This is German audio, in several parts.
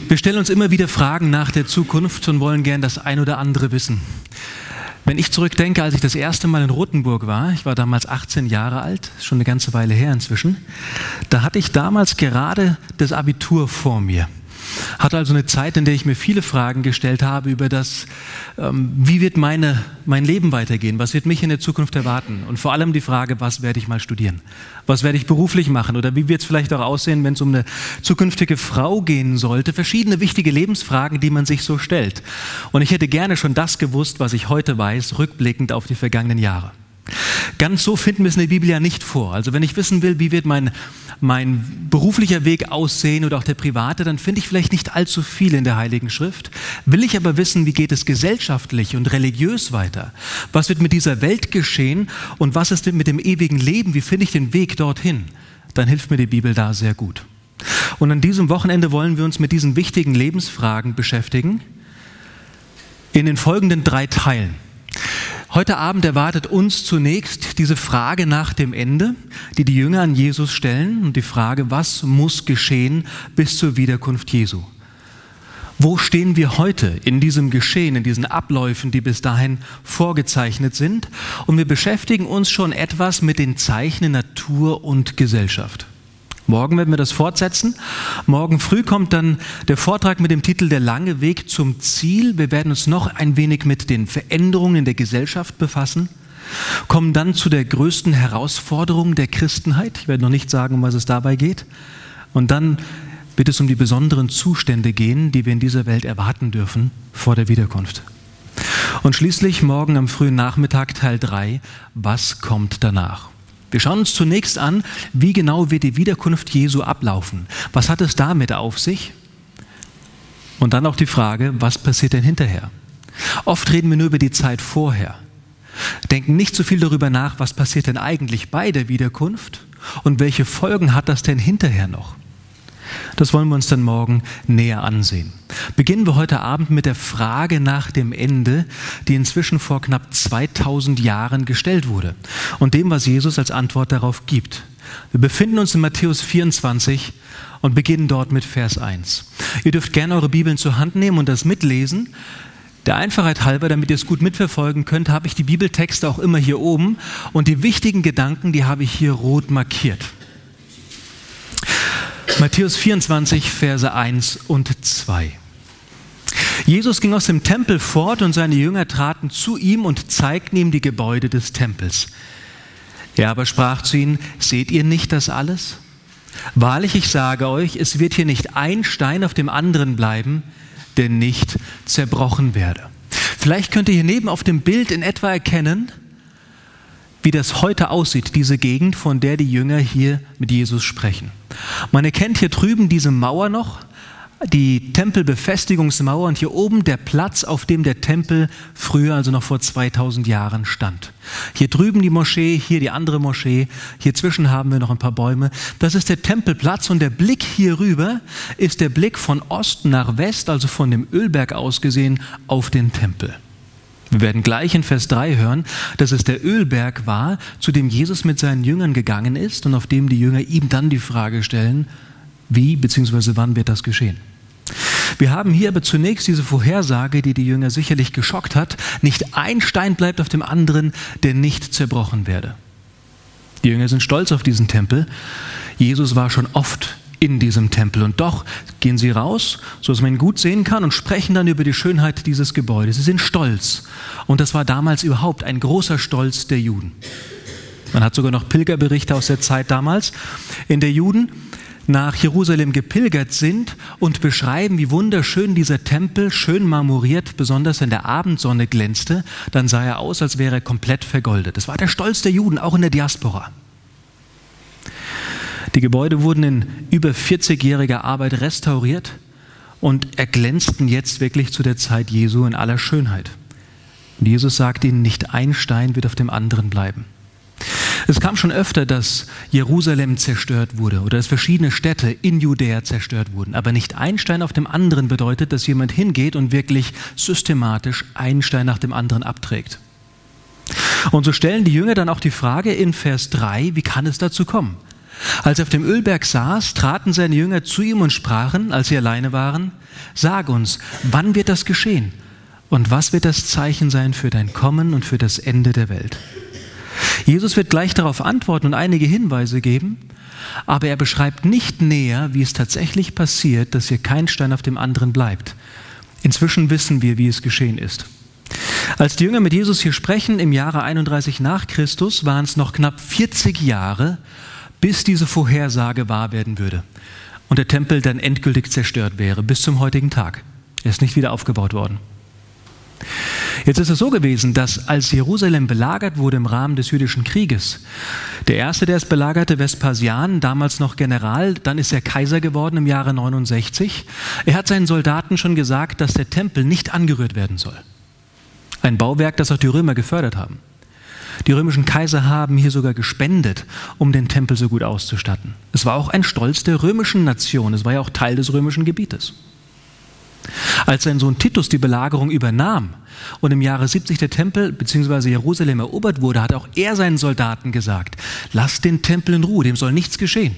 Wir stellen uns immer wieder Fragen nach der Zukunft und wollen gern das ein oder andere wissen. Wenn ich zurückdenke, als ich das erste Mal in Rothenburg war, ich war damals 18 Jahre alt, schon eine ganze Weile her inzwischen, da hatte ich damals gerade das Abitur vor mir. Hatte also eine Zeit, in der ich mir viele Fragen gestellt habe über das, wie wird mein Leben weitergehen, was wird mich in der Zukunft erwarten und vor allem die Frage, was werde ich mal studieren, was werde ich beruflich machen oder wie wird es vielleicht auch aussehen, wenn es um eine zukünftige Frau gehen sollte, verschiedene wichtige Lebensfragen, die man sich so stellt. Und ich hätte gerne schon das gewusst, was ich heute weiß, rückblickend auf die vergangenen Jahre. Ganz so finden wir es in der Bibel ja nicht vor. Also wenn ich wissen will, wie wird mein beruflicher Weg aussehen oder auch der private, dann finde ich vielleicht nicht allzu viel in der Heiligen Schrift. Will ich aber wissen, wie geht es gesellschaftlich und religiös weiter? Was wird mit dieser Welt geschehen und was ist denn mit dem ewigen Leben? Wie finde ich den Weg dorthin? Dann hilft mir die Bibel da sehr gut. Und an diesem Wochenende wollen wir uns mit diesen wichtigen Lebensfragen beschäftigen in den folgenden 3 Teilen. Heute Abend erwartet uns zunächst diese Frage nach dem Ende, die die Jünger an Jesus stellen und die Frage, was muss geschehen bis zur Wiederkunft Jesu? Wo stehen wir heute in diesem Geschehen, in diesen Abläufen, die bis dahin vorgezeichnet sind? Und wir beschäftigen uns schon etwas mit den Zeichen in Natur und Gesellschaft. Morgen werden wir das fortsetzen. Morgen früh kommt dann der Vortrag mit dem Titel Der lange Weg zum Ziel. Wir werden uns noch ein wenig mit den Veränderungen in der Gesellschaft befassen, kommen dann zu der größten Herausforderung der Christenheit. Ich werde noch nicht sagen, um was es dabei geht. Und dann wird es um die besonderen Zustände gehen, die wir in dieser Welt erwarten dürfen vor der Wiederkunft. Und schließlich morgen am frühen Nachmittag Teil 3, was kommt danach? Wir schauen uns zunächst an, wie genau wird die Wiederkunft Jesu ablaufen. Was hat es damit auf sich? Und dann auch die Frage, was passiert denn hinterher? Oft reden wir nur über die Zeit vorher, denken nicht so viel darüber nach, was passiert denn eigentlich bei der Wiederkunft und welche Folgen hat das denn hinterher noch? Das wollen wir uns dann morgen näher ansehen. Beginnen wir heute Abend mit der Frage nach dem Ende, die inzwischen vor knapp 2000 Jahren gestellt wurde und dem, was Jesus als Antwort darauf gibt. Wir befinden uns in Matthäus 24 und beginnen dort mit Vers 1. Ihr dürft gerne eure Bibeln zur Hand nehmen und das mitlesen. Der Einfachheit halber, damit ihr es gut mitverfolgen könnt, habe ich die Bibeltexte auch immer hier oben und die wichtigen Gedanken, die habe ich hier rot markiert. Matthäus 24, Verse 1 und 2. Jesus ging aus dem Tempel fort und seine Jünger traten zu ihm und zeigten ihm die Gebäude des Tempels. Er aber sprach zu ihnen, seht ihr nicht das alles? Wahrlich, ich sage euch, es wird hier nicht ein Stein auf dem anderen bleiben, der nicht zerbrochen werde. Vielleicht könnt ihr hier neben auf dem Bild in etwa erkennen, wie das heute aussieht, diese Gegend, von der die Jünger hier mit Jesus sprechen. Man erkennt hier drüben diese Mauer noch, die Tempelbefestigungsmauer und hier oben der Platz, auf dem der Tempel früher, also noch vor 2000 Jahren stand. Hier drüben die Moschee, hier die andere Moschee, hier zwischen haben wir noch ein paar Bäume. Das ist der Tempelplatz und der Blick hier rüber ist der Blick von Ost nach West, also von dem Ölberg aus gesehen, auf den Tempel. Wir werden gleich in Vers 3 hören, dass es der Ölberg war, zu dem Jesus mit seinen Jüngern gegangen ist und auf dem die Jünger ihm dann die Frage stellen, wie bzw. wann wird das geschehen. Wir haben hier aber zunächst diese Vorhersage, die die Jünger sicherlich geschockt hat, nicht ein Stein bleibt auf dem anderen, der nicht zerbrochen werde. Die Jünger sind stolz auf diesen Tempel. Jesus war schon oft in diesem Tempel. Und doch gehen sie raus, so dass man ihn gut sehen kann und sprechen dann über die Schönheit dieses Gebäudes. Sie sind stolz. Und das war damals überhaupt ein großer Stolz der Juden. Man hat sogar noch Pilgerberichte aus der Zeit damals, in der Juden nach Jerusalem gepilgert sind und beschreiben, wie wunderschön dieser Tempel, schön marmoriert, besonders wenn der Abendsonne glänzte, dann sah er aus, als wäre er komplett vergoldet. Das war der Stolz der Juden, auch in der Diaspora. Die Gebäude wurden in über 40-jähriger Arbeit restauriert und erglänzten jetzt wirklich zu der Zeit Jesu in aller Schönheit. Und Jesus sagt ihnen, nicht ein Stein wird auf dem anderen bleiben. Es kam schon öfter, dass Jerusalem zerstört wurde oder dass verschiedene Städte in Judäa zerstört wurden. Aber nicht ein Stein auf dem anderen bedeutet, dass jemand hingeht und wirklich systematisch einen Stein nach dem anderen abträgt. Und so stellen die Jünger dann auch die Frage in Vers 3, wie kann es dazu kommen? Als er auf dem Ölberg saß, traten seine Jünger zu ihm und sprachen, als sie alleine waren: Sag uns, wann wird das geschehen? Und was wird das Zeichen sein für dein Kommen und für das Ende der Welt? Jesus wird gleich darauf antworten und einige Hinweise geben, aber er beschreibt nicht näher, wie es tatsächlich passiert, dass hier kein Stein auf dem anderen bleibt. Inzwischen wissen wir, wie es geschehen ist. Als die Jünger mit Jesus hier sprechen, im Jahre 31 nach Christus, waren es noch knapp 40 Jahre, bis diese Vorhersage wahr werden würde und der Tempel dann endgültig zerstört wäre, bis zum heutigen Tag. Er ist nicht wieder aufgebaut worden. Jetzt ist es so gewesen, dass als Jerusalem belagert wurde im Rahmen des jüdischen Krieges, der erste, der es belagerte, Vespasian, damals noch General, dann ist er Kaiser geworden im Jahre 69. Er hat seinen Soldaten schon gesagt, dass der Tempel nicht angerührt werden soll. Ein Bauwerk, das auch die Römer gefördert haben. Die römischen Kaiser haben hier sogar gespendet, um den Tempel so gut auszustatten. Es war auch ein Stolz der römischen Nation, es war ja auch Teil des römischen Gebietes. Als sein Sohn Titus die Belagerung übernahm und im Jahre 70 der Tempel bzw. Jerusalem erobert wurde, hat auch er seinen Soldaten gesagt: Lasst den Tempel in Ruhe, dem soll nichts geschehen.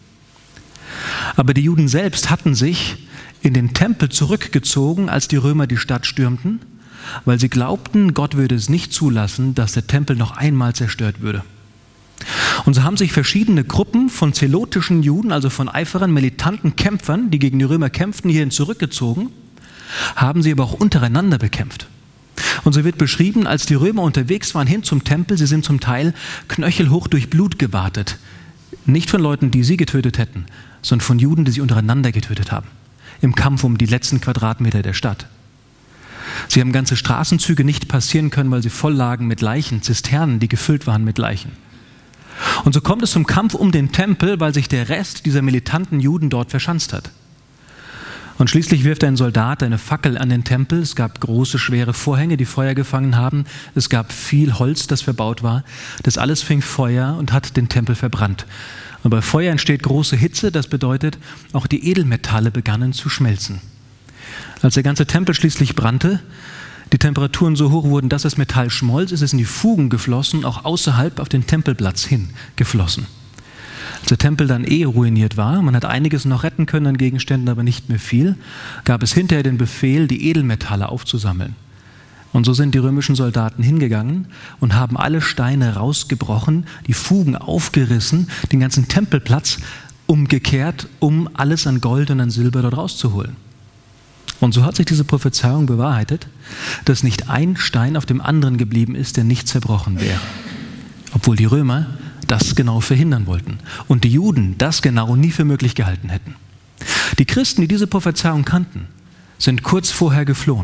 Aber die Juden selbst hatten sich in den Tempel zurückgezogen, als die Römer die Stadt stürmten, weil sie glaubten, Gott würde es nicht zulassen, dass der Tempel noch einmal zerstört würde. Und so haben sich verschiedene Gruppen von zelotischen Juden, also von Eiferern, militanten Kämpfern, die gegen die Römer kämpften, hierhin zurückgezogen, haben sie aber auch untereinander bekämpft. Und so wird beschrieben, als die Römer unterwegs waren hin zum Tempel, sie sind zum Teil knöchelhoch durch Blut gewatet. Nicht von Leuten, die sie getötet hätten, sondern von Juden, die sie untereinander getötet haben. Im Kampf um die letzten Quadratmeter der Stadt. Sie haben ganze Straßenzüge nicht passieren können, weil sie voll lagen mit Leichen, Zisternen, die gefüllt waren mit Leichen. Und so kommt es zum Kampf um den Tempel, weil sich der Rest dieser militanten Juden dort verschanzt hat. Und schließlich wirft ein Soldat eine Fackel an den Tempel. Es gab große, schwere Vorhänge, die Feuer gefangen haben. Es gab viel Holz, das verbaut war. Das alles fing Feuer und hat den Tempel verbrannt. Und bei Feuer entsteht große Hitze. Das bedeutet, auch die Edelmetalle begannen zu schmelzen. Als der ganze Tempel schließlich brannte, die Temperaturen so hoch wurden, dass das Metall schmolz, ist es in die Fugen geflossen, auch außerhalb auf den Tempelplatz hin geflossen. Als der Tempel dann ruiniert war, man hat einiges noch retten können an Gegenständen, aber nicht mehr viel, gab es hinterher den Befehl, die Edelmetalle aufzusammeln. Und so sind die römischen Soldaten hingegangen und haben alle Steine rausgebrochen, die Fugen aufgerissen, den ganzen Tempelplatz umgekehrt, um alles an Gold und an Silber dort rauszuholen. Und so hat sich diese Prophezeiung bewahrheitet, dass nicht ein Stein auf dem anderen geblieben ist, der nicht zerbrochen wäre. Obwohl die Römer das genau verhindern wollten und die Juden das genau nie für möglich gehalten hätten. Die Christen, die diese Prophezeiung kannten, sind kurz vorher geflohen,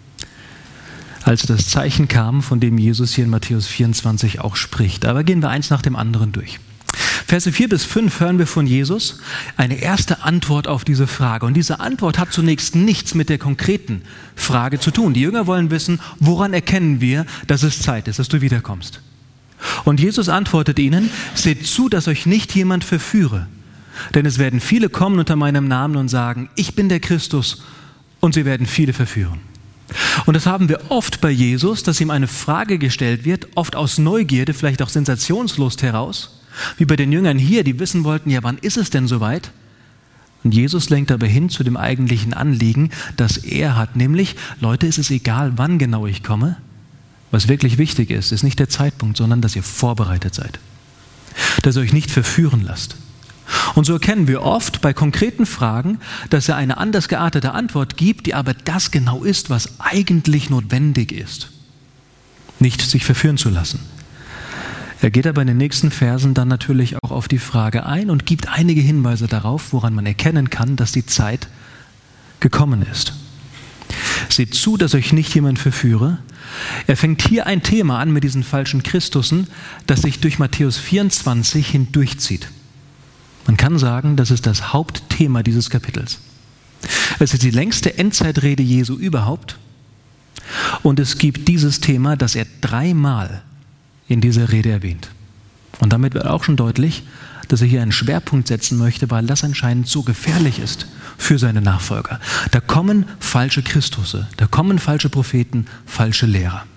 als das Zeichen kam, von dem Jesus hier in Matthäus 24 auch spricht. Aber gehen wir eins nach dem anderen durch. Verse 4 bis 5 hören wir von Jesus eine erste Antwort auf diese Frage. Und diese Antwort hat zunächst nichts mit der konkreten Frage zu tun. Die Jünger wollen wissen, woran erkennen wir, dass es Zeit ist, dass du wiederkommst. Und Jesus antwortet ihnen: Seht zu, dass euch nicht jemand verführe. Denn es werden viele kommen unter meinem Namen und sagen: Ich bin der Christus. Und sie werden viele verführen. Und das haben wir oft bei Jesus, dass ihm eine Frage gestellt wird, oft aus Neugierde, vielleicht auch Sensationslust heraus. Wie bei den Jüngern hier, die wissen wollten, ja, wann ist es denn soweit? Und Jesus lenkt aber hin zu dem eigentlichen Anliegen, das er hat, nämlich: Leute, ist es egal, wann genau ich komme. Was wirklich wichtig ist, ist nicht der Zeitpunkt, sondern dass ihr vorbereitet seid. Dass ihr euch nicht verführen lasst. Und so erkennen wir oft bei konkreten Fragen, dass er eine anders geartete Antwort gibt, die aber das genau ist, was eigentlich notwendig ist. Nicht sich verführen zu lassen. Er geht aber in den nächsten Versen dann natürlich auch auf die Frage ein und gibt einige Hinweise darauf, woran man erkennen kann, dass die Zeit gekommen ist. Seht zu, dass euch nicht jemand verführe. Er fängt hier ein Thema an mit diesen falschen Christussen, das sich durch Matthäus 24 hindurchzieht. Man kann sagen, das ist das Hauptthema dieses Kapitels. Es ist die längste Endzeitrede Jesu überhaupt. Und es gibt dieses Thema, das er 3-mal in dieser Rede erwähnt. Und damit wird auch schon deutlich, dass er hier einen Schwerpunkt setzen möchte, weil das anscheinend so gefährlich ist für seine Nachfolger. Da kommen falsche Christusse, da kommen falsche Propheten, falsche Lehrer.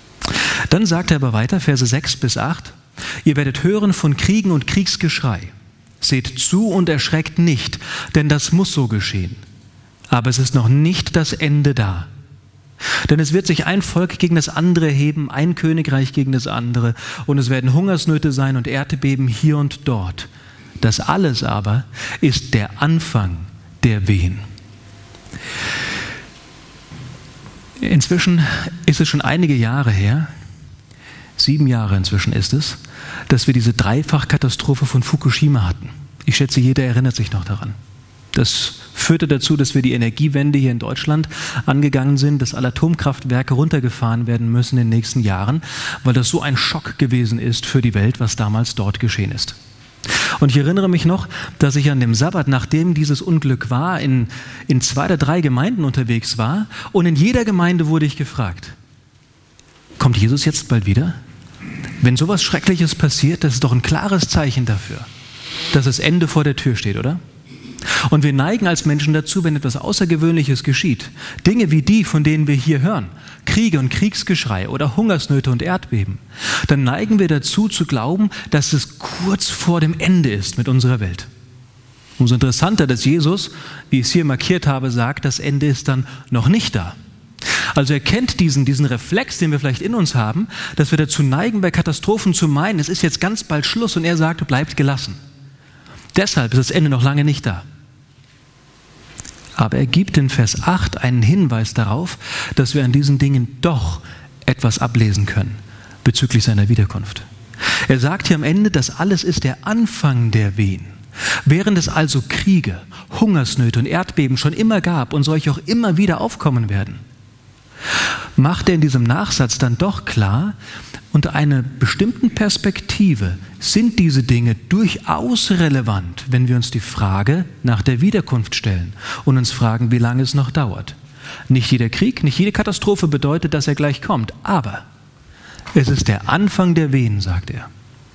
Dann sagt er aber weiter, Verse 6 bis 8, ihr werdet hören von Kriegen und Kriegsgeschrei. Seht zu und erschreckt nicht, denn das muss so geschehen. Aber es ist noch nicht das Ende da. Denn es wird sich ein Volk gegen das andere heben, ein Königreich gegen das andere, und es werden Hungersnöte sein und Erdbeben hier und dort. Das alles aber ist der Anfang der Wehen. Inzwischen ist es schon einige Jahre her, 7 Jahre inzwischen ist es, dass wir diese Dreifachkatastrophe von Fukushima hatten. Ich schätze, jeder erinnert sich noch daran. Das führte dazu, dass wir die Energiewende hier in Deutschland angegangen sind, dass alle Atomkraftwerke runtergefahren werden müssen in den nächsten Jahren, weil das so ein Schock gewesen ist für die Welt, was damals dort geschehen ist. Und ich erinnere mich noch, dass ich an dem Sabbat, nachdem dieses Unglück war, in 2 oder 3 Gemeinden unterwegs war, und in jeder Gemeinde wurde ich gefragt: Kommt Jesus jetzt bald wieder? Wenn sowas Schreckliches passiert, das ist doch ein klares Zeichen dafür, dass das Ende vor der Tür steht, oder? Und wir neigen als Menschen dazu, wenn etwas Außergewöhnliches geschieht, Dinge wie die, von denen wir hier hören, Kriege und Kriegsgeschrei oder Hungersnöte und Erdbeben, dann neigen wir dazu zu glauben, dass es kurz vor dem Ende ist mit unserer Welt. Umso interessanter, dass Jesus, wie ich es hier markiert habe, sagt, das Ende ist dann noch nicht da. Also er kennt diesen Reflex, den wir vielleicht in uns haben, dass wir dazu neigen, bei Katastrophen zu meinen, es ist jetzt ganz bald Schluss, und er sagt, bleibt gelassen. Deshalb ist das Ende noch lange nicht da. Aber er gibt in Vers 8 einen Hinweis darauf, dass wir an diesen Dingen doch etwas ablesen können bezüglich seiner Wiederkunft. Er sagt hier am Ende, das alles ist der Anfang der Wehen. Während es also Kriege, Hungersnöte und Erdbeben schon immer gab und solche auch immer wieder aufkommen werden, macht er in diesem Nachsatz dann doch klar, unter einer bestimmten Perspektive sind diese Dinge durchaus relevant, wenn wir uns die Frage nach der Wiederkunft stellen und uns fragen, wie lange es noch dauert. Nicht jeder Krieg, nicht jede Katastrophe bedeutet, dass er gleich kommt, aber es ist der Anfang der Wehen, sagt er.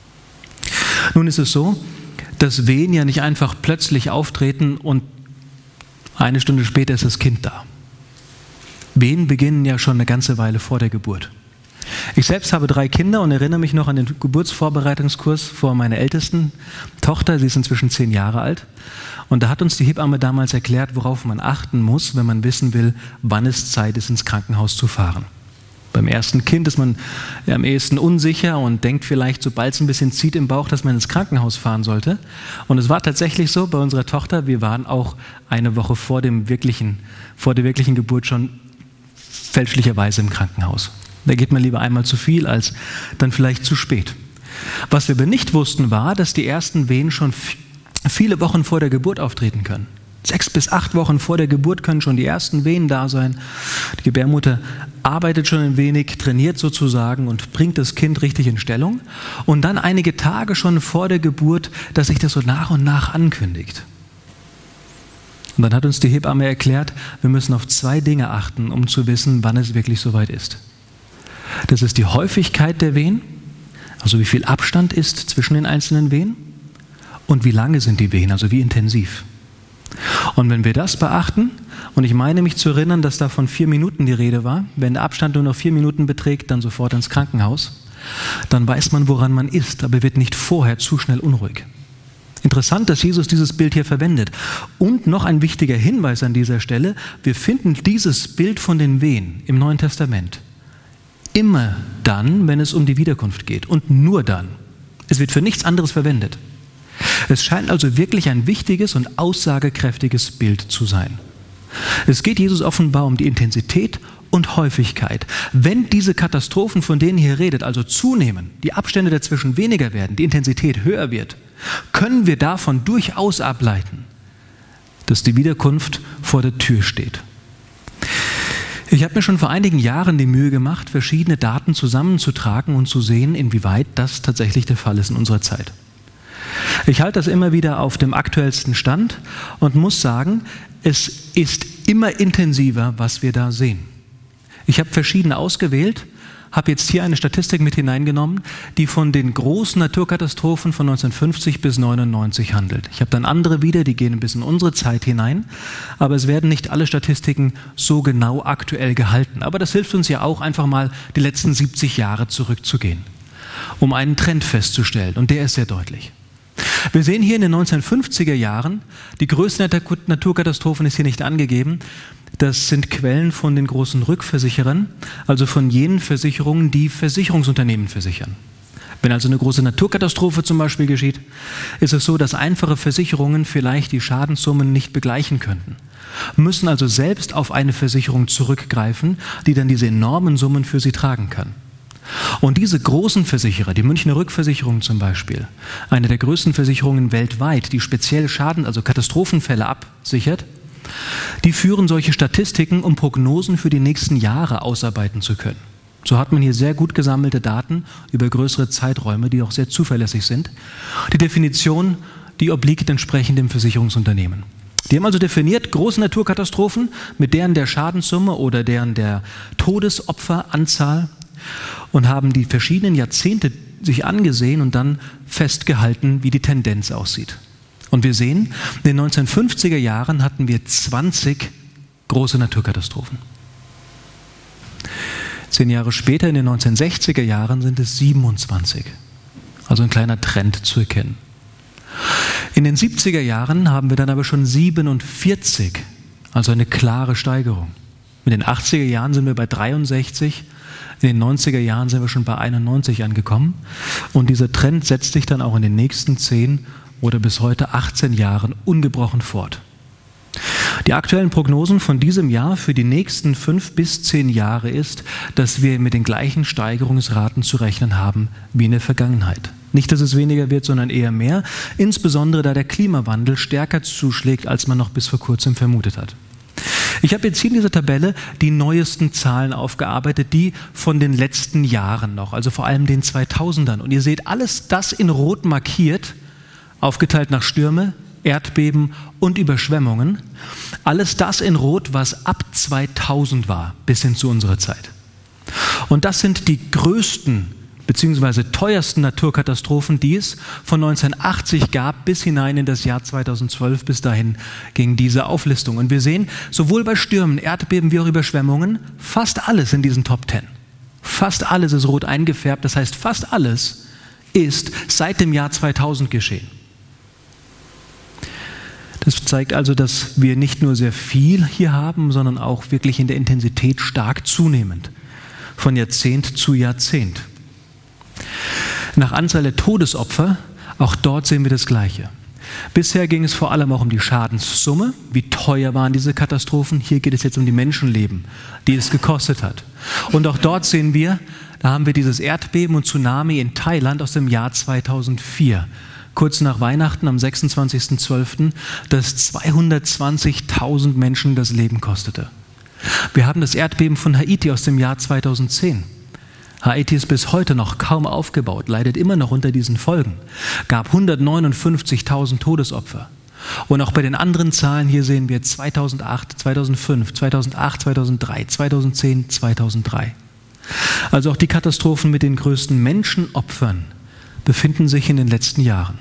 Nun ist es so, dass Wehen ja nicht einfach plötzlich auftreten und eine Stunde später ist das Kind da. Wehen beginnen ja schon eine ganze Weile vor der Geburt. Ich selbst habe 3 Kinder und erinnere mich noch an den Geburtsvorbereitungskurs vor meiner ältesten Tochter. Sie ist inzwischen 10 Jahre alt. Und da hat uns die Hebamme damals erklärt, worauf man achten muss, wenn man wissen will, wann es Zeit ist, ins Krankenhaus zu fahren. Beim ersten Kind ist man am ehesten unsicher und denkt vielleicht, sobald es ein bisschen zieht im Bauch, dass man ins Krankenhaus fahren sollte. Und es war tatsächlich so bei unserer Tochter, wir waren auch eine Woche vor der wirklichen Geburt schon fälschlicherweise im Krankenhaus. Da geht man lieber einmal zu viel, als dann vielleicht zu spät. Was wir aber nicht wussten, war, dass die ersten Wehen schon viele Wochen vor der Geburt auftreten können. 6 bis 8 Wochen vor der Geburt können schon die ersten Wehen da sein. Die Gebärmutter arbeitet schon ein wenig, trainiert sozusagen und bringt das Kind richtig in Stellung. Und dann einige Tage schon vor der Geburt, dass sich das so nach und nach ankündigt. Und dann hat uns die Hebamme erklärt, wir müssen auf 2 Dinge achten, um zu wissen, wann es wirklich soweit ist. Das ist die Häufigkeit der Wehen, also wie viel Abstand ist zwischen den einzelnen Wehen, und wie lange sind die Wehen, also wie intensiv. Und wenn wir das beachten, und ich meine mich zu erinnern, dass da von 4 Minuten die Rede war, wenn der Abstand nur noch 4 Minuten beträgt, dann sofort ins Krankenhaus, dann weiß man, woran man ist, aber wird nicht vorher zu schnell unruhig. Interessant, dass Jesus dieses Bild hier verwendet. Und noch ein wichtiger Hinweis an dieser Stelle, wir finden dieses Bild von den Wehen im Neuen Testament immer dann, wenn es um die Wiederkunft geht, und nur dann. Es wird für nichts anderes verwendet. Es scheint also wirklich ein wichtiges und aussagekräftiges Bild zu sein. Es geht Jesus offenbar um die Intensität und Häufigkeit. Wenn diese Katastrophen, von denen hier redet, also zunehmen, die Abstände dazwischen weniger werden, die Intensität höher wird, können wir davon durchaus ableiten, dass die Wiederkunft vor der Tür steht. Ich habe mir schon vor einigen Jahren die Mühe gemacht, verschiedene Daten zusammenzutragen und zu sehen, inwieweit das tatsächlich der Fall ist in unserer Zeit. Ich halte das immer wieder auf dem aktuellsten Stand und muss sagen, es ist immer intensiver, was wir da sehen. Ich habe verschiedene ausgewählt, habe jetzt hier eine Statistik mit hineingenommen, die von den großen Naturkatastrophen von 1950 bis 1999 handelt. Ich habe dann andere wieder, die gehen ein bisschen in unsere Zeit hinein, aber es werden nicht alle Statistiken so genau aktuell gehalten. Aber das hilft uns ja auch, einfach mal die letzten 70 Jahre zurückzugehen, um einen Trend festzustellen, und der ist sehr deutlich. Wir sehen hier in den 1950er Jahren, die größten Naturkatastrophen ist hier nicht angegeben. Das sind Quellen von den großen Rückversicherern, also von jenen Versicherungen, die Versicherungsunternehmen versichern. Wenn also eine große Naturkatastrophe zum Beispiel geschieht, ist es so, dass einfache Versicherungen vielleicht die Schadenssummen nicht begleichen könnten, müssen also selbst auf eine Versicherung zurückgreifen, die dann diese enormen Summen für sie tragen kann. Und diese großen Versicherer, die Münchner Rückversicherung zum Beispiel, eine der größten Versicherungen weltweit, die speziell also Katastrophenfälle absichert, die führen solche Statistiken, um Prognosen für die nächsten Jahre ausarbeiten zu können. So hat man hier sehr gut gesammelte Daten über größere Zeiträume, die auch sehr zuverlässig sind. Die Definition, die obliegt entsprechend dem Versicherungsunternehmen. Die haben also definiert, große Naturkatastrophen mit deren der Schadenssumme oder deren der Todesopferanzahl und haben die verschiedenen Jahrzehnte sich angesehen und dann festgehalten, wie die Tendenz aussieht. Und wir sehen, in den 1950er Jahren hatten wir 20 große Naturkatastrophen. 10 Jahre später, in den 1960er Jahren, sind es 27. Also ein kleiner Trend zu erkennen. In den 70er Jahren haben wir dann aber schon 47, also eine klare Steigerung. In den 80er Jahren sind wir bei 63, in den 90er Jahren sind wir schon bei 91 angekommen. Und dieser Trend setzt sich dann auch in den nächsten 10 oder bis heute 18 Jahren ungebrochen fort. Die aktuellen Prognosen von diesem Jahr für die nächsten 5 bis 10 Jahre ist, dass wir mit den gleichen Steigerungsraten zu rechnen haben wie in der Vergangenheit. Nicht, dass es weniger wird, sondern eher mehr, insbesondere da der Klimawandel stärker zuschlägt, als man noch bis vor kurzem vermutet hat. Ich habe jetzt hier in dieser Tabelle die neuesten Zahlen aufgearbeitet, die von den letzten Jahren noch, also vor allem den 2000ern. Und ihr seht alles das in Rot markiert, aufgeteilt nach Stürme, Erdbeben und Überschwemmungen. Alles das in Rot, was ab 2000 war, bis hin zu unserer Zeit. Und das sind die größten bzw. teuersten Naturkatastrophen, die es von 1980 gab, bis hinein in das Jahr 2012. Bis dahin ging diese Auflistung. Und wir sehen, sowohl bei Stürmen, Erdbeben wie auch Überschwemmungen, fast alles in diesen Top 10. Fast alles ist rot eingefärbt, das heißt, fast alles ist seit dem Jahr 2000 geschehen. Das zeigt also, dass wir nicht nur sehr viel hier haben, sondern auch wirklich in der Intensität stark zunehmend, von Jahrzehnt zu Jahrzehnt. Nach Anzahl der Todesopfer, auch dort sehen wir das Gleiche. Bisher ging es vor allem auch um die Schadenssumme, wie teuer waren diese Katastrophen. Hier geht es jetzt um die Menschenleben, die es gekostet hat. Und auch dort sehen wir, da haben wir dieses Erdbeben und Tsunami in Thailand aus dem Jahr 2004. Kurz nach Weihnachten am 26.12., das 220.000 Menschen das Leben kostete. Wir haben das Erdbeben von Haiti aus dem Jahr 2010. Haiti ist bis heute noch kaum aufgebaut, leidet immer noch unter diesen Folgen. Gab 159.000 Todesopfer. Und auch bei den anderen Zahlen hier sehen wir 2008, 2005, 2008, 2003, 2010, 2003. Also auch die Katastrophen mit den größten Menschenopfern befinden sich in den letzten Jahren.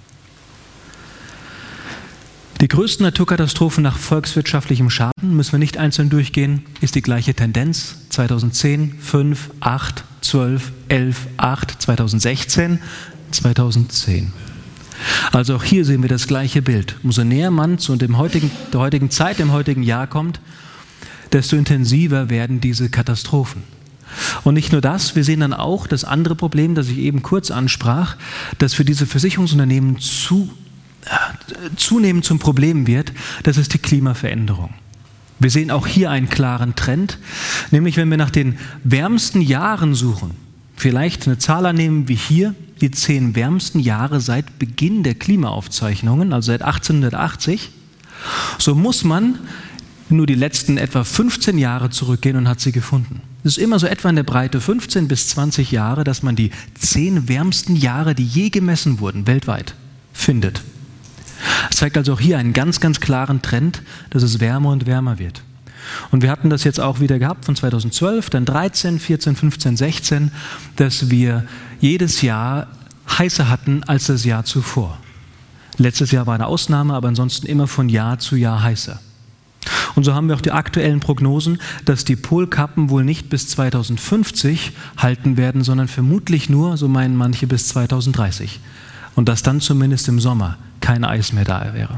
Die größten Naturkatastrophen nach volkswirtschaftlichem Schaden, müssen wir nicht einzeln durchgehen, ist die gleiche Tendenz. 2010, 5, 8, 12, 11, 8, 2016, 2010. Also auch hier sehen wir das gleiche Bild. Umso näher man zu der heutigen Zeit, dem heutigen Jahr kommt, desto intensiver werden diese Katastrophen. Und nicht nur das, wir sehen dann auch das andere Problem, das ich eben kurz ansprach, dass für diese Versicherungsunternehmen zunehmend zum Problem wird, das ist die Klimaveränderung. Wir sehen auch hier einen klaren Trend, nämlich wenn wir nach den wärmsten Jahren suchen, vielleicht eine Zahl annehmen wie hier, die 10 wärmsten Jahre seit Beginn der Klimaaufzeichnungen, also seit 1880, so muss man nur die letzten etwa 15 Jahre zurückgehen und hat sie gefunden. Es ist immer so etwa in der Breite 15 bis 20 Jahre, dass man die 10 wärmsten Jahre, die je gemessen wurden, weltweit, findet. Es zeigt also auch hier einen ganz, ganz klaren Trend, dass es wärmer und wärmer wird. Und wir hatten das jetzt auch wieder gehabt von 2012, dann 13, 14, 15, 16, dass wir jedes Jahr heißer hatten als das Jahr zuvor. Letztes Jahr war eine Ausnahme, aber ansonsten immer von Jahr zu Jahr heißer. Und so haben wir auch die aktuellen Prognosen, dass die Polkappen wohl nicht bis 2050 halten werden, sondern vermutlich nur, so meinen manche, bis 2030. und dass dann zumindest im Sommer kein Eis mehr da wäre.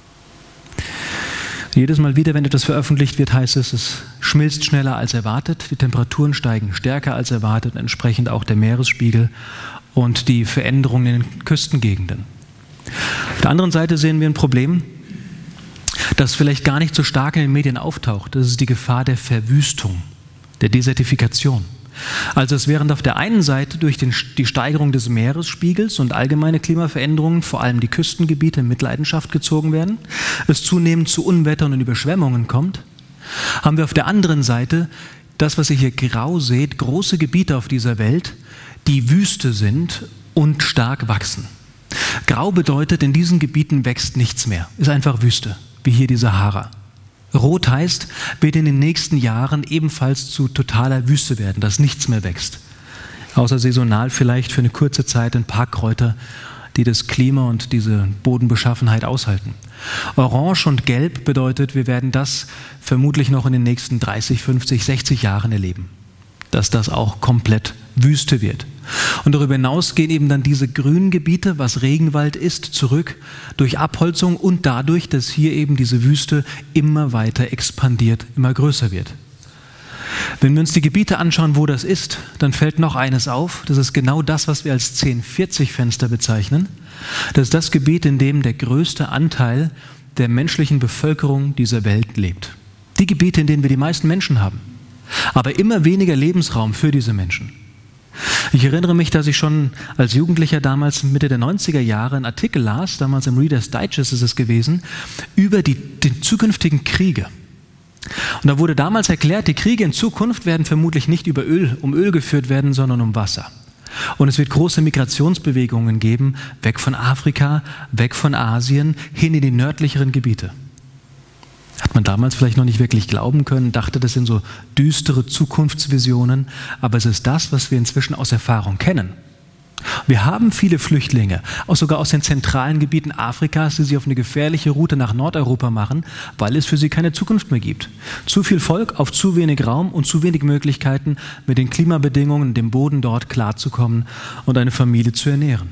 Jedes Mal wieder, wenn etwas veröffentlicht wird, heißt es, es schmilzt schneller als erwartet, die Temperaturen steigen stärker als erwartet, entsprechend auch der Meeresspiegel und die Veränderungen in den Küstengegenden. Auf der anderen Seite sehen wir ein Problem, das vielleicht gar nicht so stark in den Medien auftaucht. Das ist die Gefahr der Verwüstung, der Desertifikation. Also es während auf der einen Seite durch die Steigerung des Meeresspiegels und allgemeine Klimaveränderungen vor allem die Küstengebiete in Mitleidenschaft gezogen werden, es zunehmend zu Unwettern und Überschwemmungen kommt, haben wir auf der anderen Seite das, was ihr hier grau seht, große Gebiete auf dieser Welt, die Wüste sind und stark wachsen. Grau bedeutet, in diesen Gebieten wächst nichts mehr, ist einfach Wüste, wie hier die Sahara. Rot heißt, wird in den nächsten Jahren ebenfalls zu totaler Wüste werden, dass nichts mehr wächst. Außer saisonal vielleicht für eine kurze Zeit ein paar Kräuter, die das Klima und diese Bodenbeschaffenheit aushalten. Orange und Gelb bedeutet, wir werden das vermutlich noch in den nächsten 30, 50, 60 Jahren erleben, dass das auch komplett Wüste wird. Und darüber hinaus gehen eben dann diese grünen Gebiete, was Regenwald ist, zurück durch Abholzung und dadurch, dass hier eben diese Wüste immer weiter expandiert, immer größer wird. Wenn wir uns die Gebiete anschauen, wo das ist, dann fällt noch eines auf. Das ist genau das, was wir als 1040-Fenster bezeichnen. Das ist das Gebiet, in dem der größte Anteil der menschlichen Bevölkerung dieser Welt lebt. Die Gebiete, in denen wir die meisten Menschen haben. Aber immer weniger Lebensraum für diese Menschen. Ich erinnere mich, dass ich schon als Jugendlicher damals Mitte der 90er Jahre einen Artikel las, damals im Reader's Digest ist es gewesen, über die zukünftigen Kriege. Und da wurde damals erklärt, die Kriege in Zukunft werden vermutlich nicht um Öl geführt werden, sondern um Wasser. Und es wird große Migrationsbewegungen geben, weg von Afrika, weg von Asien, hin in die nördlicheren Gebiete. Hat man damals vielleicht noch nicht wirklich glauben können, dachte, das sind so düstere Zukunftsvisionen, aber es ist das, was wir inzwischen aus Erfahrung kennen. Wir haben viele Flüchtlinge, auch sogar aus den zentralen Gebieten Afrikas, die sich auf eine gefährliche Route nach Nordeuropa machen, weil es für sie keine Zukunft mehr gibt. Zu viel Volk auf zu wenig Raum und zu wenig Möglichkeiten, mit den Klimabedingungen, dem Boden dort klarzukommen und eine Familie zu ernähren.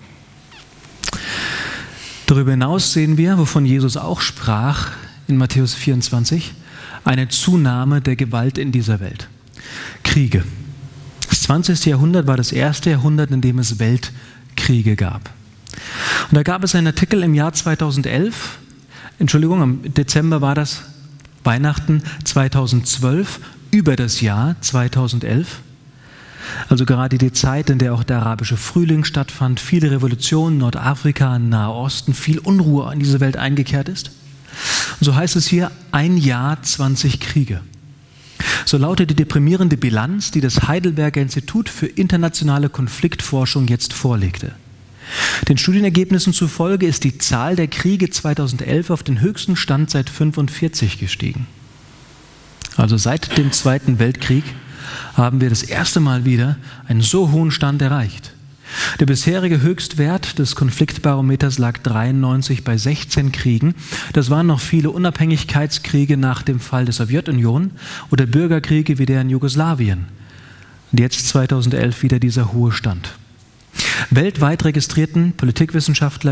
Darüber hinaus sehen wir, wovon Jesus auch sprach, in Matthäus 24, eine Zunahme der Gewalt in dieser Welt. Kriege. Das 20. Jahrhundert war das erste Jahrhundert, in dem es Weltkriege gab. Und da gab es einen Artikel im Jahr 2011, im Dezember war das, Weihnachten 2012, über das Jahr 2011. Also gerade die Zeit, in der auch der arabische Frühling stattfand, viele Revolutionen, Nordafrika, Nahe Osten, viel Unruhe in diese Welt eingekehrt ist. Und so heißt es hier, ein Jahr 20 Kriege. So lautet die deprimierende Bilanz, die das Heidelberger Institut für internationale Konfliktforschung jetzt vorlegte. Den Studienergebnissen zufolge ist die Zahl der Kriege 2011 auf den höchsten Stand seit 1945 gestiegen. Also seit dem Zweiten Weltkrieg haben wir das erste Mal wieder einen so hohen Stand erreicht. Der bisherige Höchstwert des Konfliktbarometers lag 1993 bei 16 Kriegen. Das waren noch viele Unabhängigkeitskriege nach dem Fall der Sowjetunion oder Bürgerkriege wie der in Jugoslawien. Und jetzt 2011 wieder dieser hohe Stand. Weltweit registrierten Politikwissenschaftler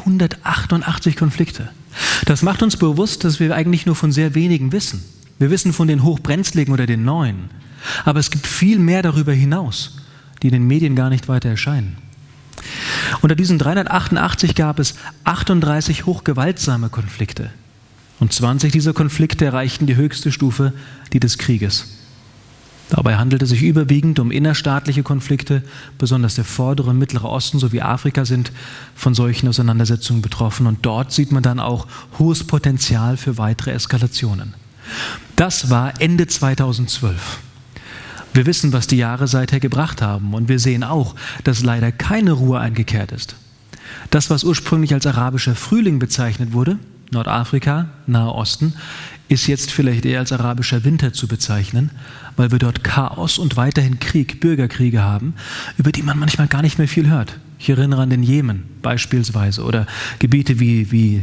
388 Konflikte. Das macht uns bewusst, dass wir eigentlich nur von sehr wenigen wissen. Wir wissen von den hochbrenzligen oder den neuen. Aber es gibt viel mehr darüber hinaus, die in den Medien gar nicht weiter erscheinen. Unter diesen 388 gab es 38 hochgewaltsame Konflikte. Und 20 dieser Konflikte erreichten die höchste Stufe, die des Krieges. Dabei handelt es sich überwiegend um innerstaatliche Konflikte, besonders der vordere und mittlere Osten sowie Afrika sind von solchen Auseinandersetzungen betroffen. Und dort sieht man dann auch hohes Potenzial für weitere Eskalationen. Das war Ende 2012. Wir wissen, was die Jahre seither gebracht haben und wir sehen auch, dass leider keine Ruhe eingekehrt ist. Das, was ursprünglich als arabischer Frühling bezeichnet wurde, Nordafrika, Nahe Osten, ist jetzt vielleicht eher als arabischer Winter zu bezeichnen, weil wir dort Chaos und weiterhin Krieg, Bürgerkriege haben, über die man manchmal gar nicht mehr viel hört. Ich erinnere an den Jemen beispielsweise oder Gebiete wie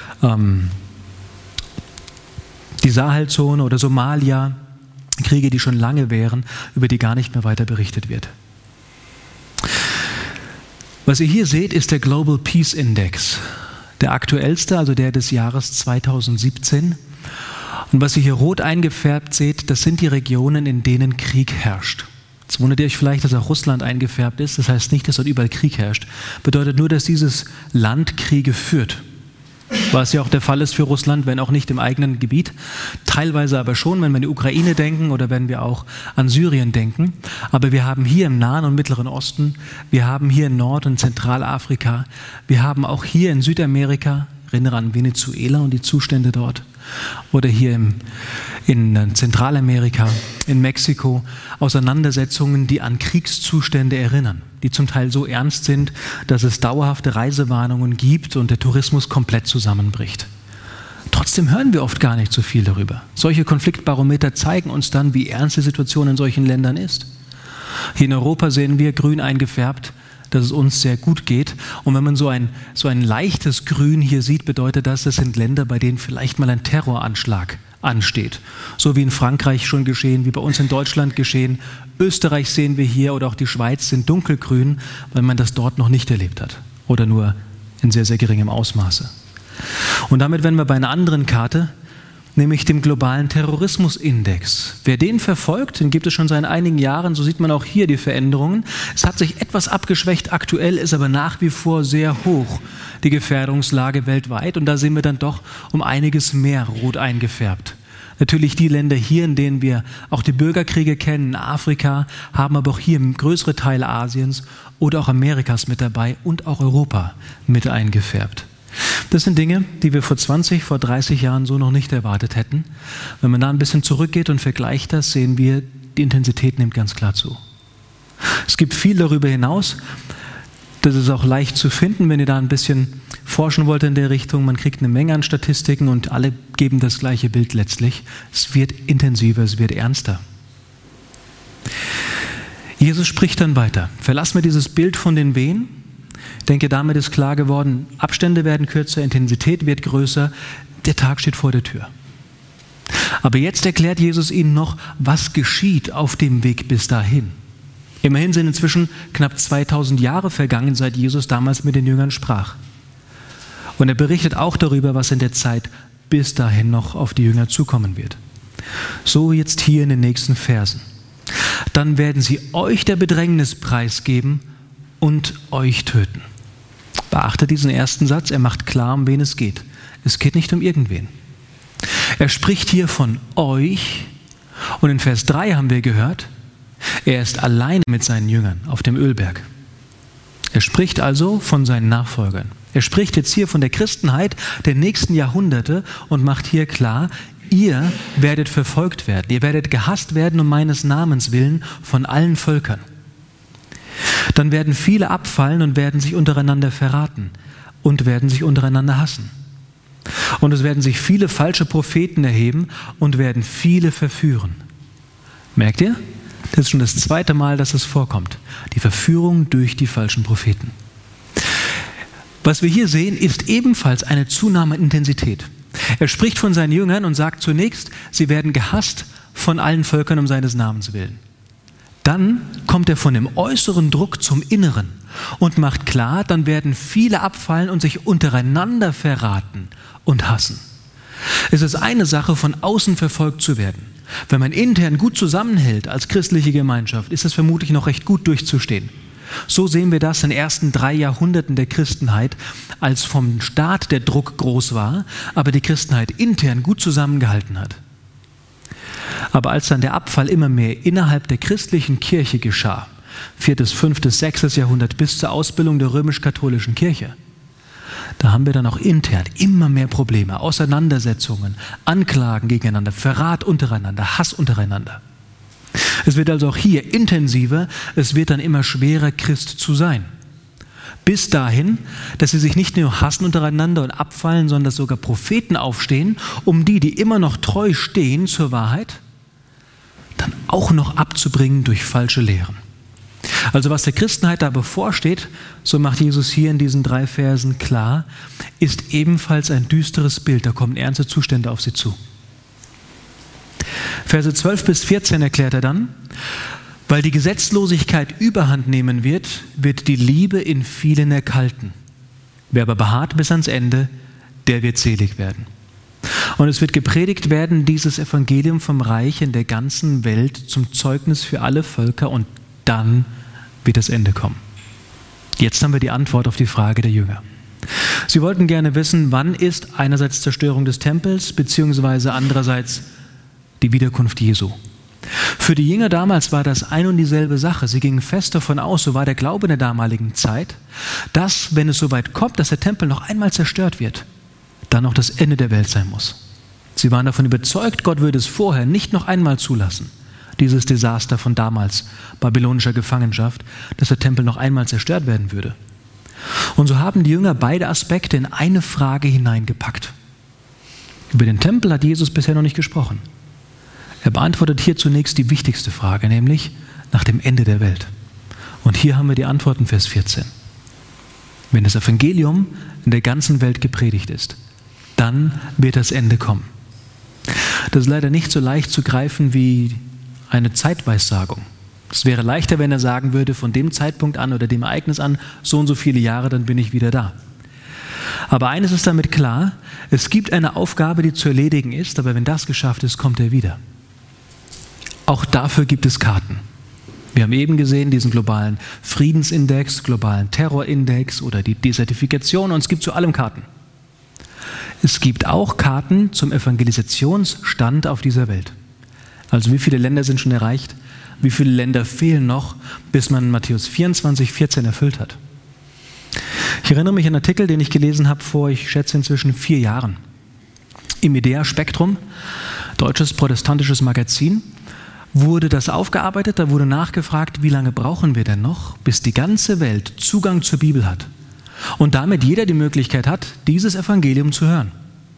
die Sahelzone oder Somalia, Kriege, die schon lange wären, über die gar nicht mehr weiter berichtet wird. Was ihr hier seht, ist der Global Peace Index, der aktuellste, also der des Jahres 2017. Und was ihr hier rot eingefärbt seht, das sind die Regionen, in denen Krieg herrscht. Jetzt wundert ihr euch vielleicht, dass auch Russland eingefärbt ist. Das heißt nicht, dass dort überall Krieg herrscht. Bedeutet nur, dass dieses Land Kriege führt. Was ja auch der Fall ist für Russland, wenn auch nicht im eigenen Gebiet. Teilweise aber schon, wenn wir an die Ukraine denken oder wenn wir auch an Syrien denken. Aber wir haben hier im Nahen und Mittleren Osten, wir haben hier in Nord- und Zentralafrika, wir haben auch hier in Südamerika, erinnere an Venezuela und die Zustände dort, oder hier in Zentralamerika, in Mexiko, Auseinandersetzungen, die an Kriegszustände erinnern, die zum Teil so ernst sind, dass es dauerhafte Reisewarnungen gibt und der Tourismus komplett zusammenbricht. Trotzdem hören wir oft gar nicht so viel darüber. Solche Konfliktbarometer zeigen uns dann, wie ernst die Situation in solchen Ländern ist. Hier in Europa sehen wir grün eingefärbt, dass es uns sehr gut geht. Und wenn man so ein leichtes Grün hier sieht, bedeutet das sind Länder, bei denen vielleicht mal ein Terroranschlag ansteht. So wie in Frankreich schon geschehen, wie bei uns in Deutschland geschehen. Österreich sehen wir hier oder auch die Schweiz sind dunkelgrün, weil man das dort noch nicht erlebt hat. Oder nur in sehr, sehr geringem Ausmaße. Und damit wären wir bei einer anderen Karte, nämlich dem globalen Terrorismusindex. Wer den verfolgt, den gibt es schon seit einigen Jahren, so sieht man auch hier die Veränderungen. Es hat sich etwas abgeschwächt, aktuell ist aber nach wie vor sehr hoch die Gefährdungslage weltweit und da sehen wir dann doch um einiges mehr rot eingefärbt. Natürlich die Länder hier, in denen wir auch die Bürgerkriege kennen, Afrika, haben aber auch hier größere Teile Asiens oder auch Amerikas mit dabei und auch Europa mit eingefärbt. Das sind Dinge, die wir vor 20, vor 30 Jahren so noch nicht erwartet hätten. Wenn man da ein bisschen zurückgeht und vergleicht das, sehen wir, die Intensität nimmt ganz klar zu. Es gibt viel darüber hinaus. Das ist auch leicht zu finden, wenn ihr da ein bisschen forschen wollt in der Richtung. Man kriegt eine Menge an Statistiken und alle geben das gleiche Bild letztlich. Es wird intensiver, es wird ernster. Jesus spricht dann weiter. Verlassen wir dieses Bild von den Wehen. Ich denke, damit ist klar geworden, Abstände werden kürzer, Intensität wird größer, der Tag steht vor der Tür. Aber jetzt erklärt Jesus ihnen noch, was geschieht auf dem Weg bis dahin. Immerhin sind inzwischen knapp 2000 Jahre vergangen, seit Jesus damals mit den Jüngern sprach. Und er berichtet auch darüber, was in der Zeit bis dahin noch auf die Jünger zukommen wird. So jetzt hier in den nächsten Versen. Dann werden sie euch der Bedrängnis preisgeben und euch töten. Beachtet diesen ersten Satz, er macht klar, um wen es geht. Es geht nicht um irgendwen. Er spricht hier von euch und in Vers 3 haben wir gehört, er ist alleine mit seinen Jüngern auf dem Ölberg. Er spricht also von seinen Nachfolgern. Er spricht jetzt hier von der Christenheit der nächsten Jahrhunderte und macht hier klar, ihr werdet verfolgt werden, ihr werdet gehasst werden um meines Namens willen von allen Völkern. Dann werden viele abfallen und werden sich untereinander verraten und werden sich untereinander hassen. Und es werden sich viele falsche Propheten erheben und werden viele verführen. Merkt ihr? Das ist schon das zweite Mal, dass es vorkommt. Die Verführung durch die falschen Propheten. Was wir hier sehen, ist ebenfalls eine Zunahme in Intensität. Er spricht von seinen Jüngern und sagt zunächst, sie werden gehasst von allen Völkern um seines Namens willen. Dann kommt er von dem äußeren Druck zum Inneren und macht klar, dann werden viele abfallen und sich untereinander verraten und hassen. Es ist eine Sache, von außen verfolgt zu werden. Wenn man intern gut zusammenhält als christliche Gemeinschaft, ist es vermutlich noch recht gut durchzustehen. So sehen wir das in den ersten 3 Jahrhunderten der Christenheit, als vom Staat der Druck groß war, aber die Christenheit intern gut zusammengehalten hat. Aber als dann der Abfall immer mehr innerhalb der christlichen Kirche geschah, 4., 5., 6. Jahrhundert bis zur Ausbildung der römisch-katholischen Kirche, da haben wir dann auch intern immer mehr Probleme, Auseinandersetzungen, Anklagen gegeneinander, Verrat untereinander, Hass untereinander. Es wird also auch hier intensiver, es wird dann immer schwerer, Christ zu sein. Bis dahin, dass sie sich nicht nur hassen untereinander und abfallen, sondern dass sogar Propheten aufstehen, um die immer noch treu stehen zur Wahrheit, dann auch noch abzubringen durch falsche Lehren. Also was der Christenheit da bevorsteht, so macht Jesus hier in diesen 3 Versen klar, ist ebenfalls ein düsteres Bild, da kommen ernste Zustände auf sie zu. Verse 12 bis 14 erklärt er dann, Weil die Gesetzlosigkeit überhand nehmen wird, wird die Liebe in vielen erkalten. Wer aber beharrt bis ans Ende, der wird selig werden. Und es wird gepredigt werden, dieses Evangelium vom Reich in der ganzen Welt zum Zeugnis für alle Völker, und dann wird das Ende kommen. Jetzt haben wir die Antwort auf die Frage der Jünger. Sie wollten gerne wissen, wann ist einerseits Zerstörung des Tempels, beziehungsweise andererseits die Wiederkunft Jesu. Für die Jünger damals war das ein und dieselbe Sache. Sie gingen fest davon aus, so war der Glaube in der damaligen Zeit, dass, wenn es soweit kommt, dass der Tempel noch einmal zerstört wird, dann auch das Ende der Welt sein muss. Sie waren davon überzeugt, Gott würde es vorher nicht noch einmal zulassen, dieses Desaster von damals, babylonischer Gefangenschaft, dass der Tempel noch einmal zerstört werden würde. Und so haben die Jünger beide Aspekte in eine Frage hineingepackt. Über den Tempel hat Jesus bisher noch nicht gesprochen. Er beantwortet hier zunächst die wichtigste Frage, nämlich nach dem Ende der Welt. Und hier haben wir die Antwort in Vers 14. Wenn das Evangelium in der ganzen Welt gepredigt ist, dann wird das Ende kommen. Das ist leider nicht so leicht zu greifen wie eine Zeitweissagung. Es wäre leichter, wenn er sagen würde, von dem Zeitpunkt an oder dem Ereignis an, so und so viele Jahre, dann bin ich wieder da. Aber eines ist damit klar, es gibt eine Aufgabe, die zu erledigen ist, aber wenn das geschafft ist, kommt er wieder. Auch dafür gibt es Karten. Wir haben eben gesehen, diesen globalen Friedensindex, globalen Terrorindex oder die Desertifikation, und es gibt zu allem Karten. Es gibt auch Karten zum Evangelisationsstand auf dieser Welt. Also wie viele Länder sind schon erreicht? Wie viele Länder fehlen noch, bis man Matthäus 24, 14 erfüllt hat? Ich erinnere mich an einen Artikel, den ich gelesen habe vor, ich schätze inzwischen 4 Jahren. Im Idea Spektrum, deutsches protestantisches Magazin, wurde das aufgearbeitet, da wurde nachgefragt, wie lange brauchen wir denn noch, bis die ganze Welt Zugang zur Bibel hat und damit jeder die Möglichkeit hat, dieses Evangelium zu hören.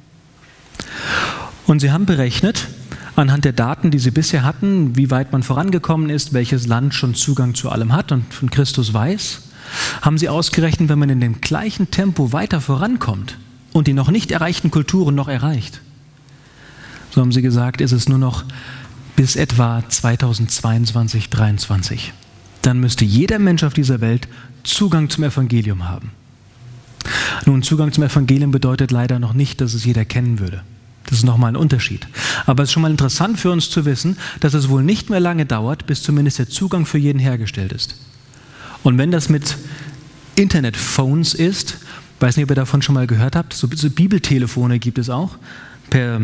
Und sie haben berechnet, anhand der Daten, die sie bisher hatten, wie weit man vorangekommen ist, welches Land schon Zugang zu allem hat und von Christus weiß, haben sie ausgerechnet, wenn man in dem gleichen Tempo weiter vorankommt und die noch nicht erreichten Kulturen noch erreicht, so haben sie gesagt, ist es nur noch bis etwa 2022, 2023. Dann müsste jeder Mensch auf dieser Welt Zugang zum Evangelium haben. Nun, Zugang zum Evangelium bedeutet leider noch nicht, dass es jeder kennen würde. Das ist nochmal ein Unterschied. Aber es ist schon mal interessant für uns zu wissen, dass es wohl nicht mehr lange dauert, bis zumindest der Zugang für jeden hergestellt ist. Und wenn das mit Internetphones ist, weiß nicht, ob ihr davon schon mal gehört habt, so Bibeltelefone gibt es auch, per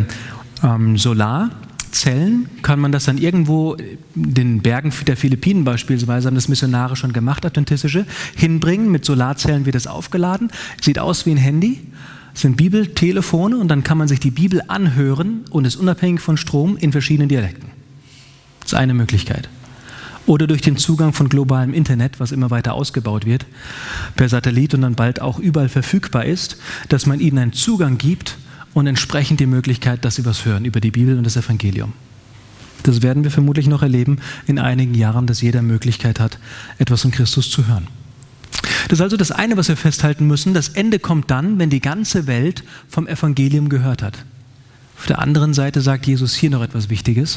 Solarzellen kann man das dann irgendwo in den Bergen der Philippinen beispielsweise, haben das Missionare schon gemacht, adventistische, hinbringen, mit Solarzellen wird das aufgeladen, sieht aus wie ein Handy, sind Bibeltelefone und dann kann man sich die Bibel anhören und ist unabhängig von Strom in verschiedenen Dialekten. Das ist eine Möglichkeit. Oder durch den Zugang von globalem Internet, was immer weiter ausgebaut wird, per Satellit und dann bald auch überall verfügbar ist, dass man ihnen einen Zugang gibt und entsprechend die Möglichkeit, dass sie was hören über die Bibel und das Evangelium. Das werden wir vermutlich noch erleben in einigen Jahren, dass jeder Möglichkeit hat, etwas von Christus zu hören. Das ist also das eine, was wir festhalten müssen. Das Ende kommt dann, wenn die ganze Welt vom Evangelium gehört hat. Auf der anderen Seite sagt Jesus hier noch etwas Wichtiges.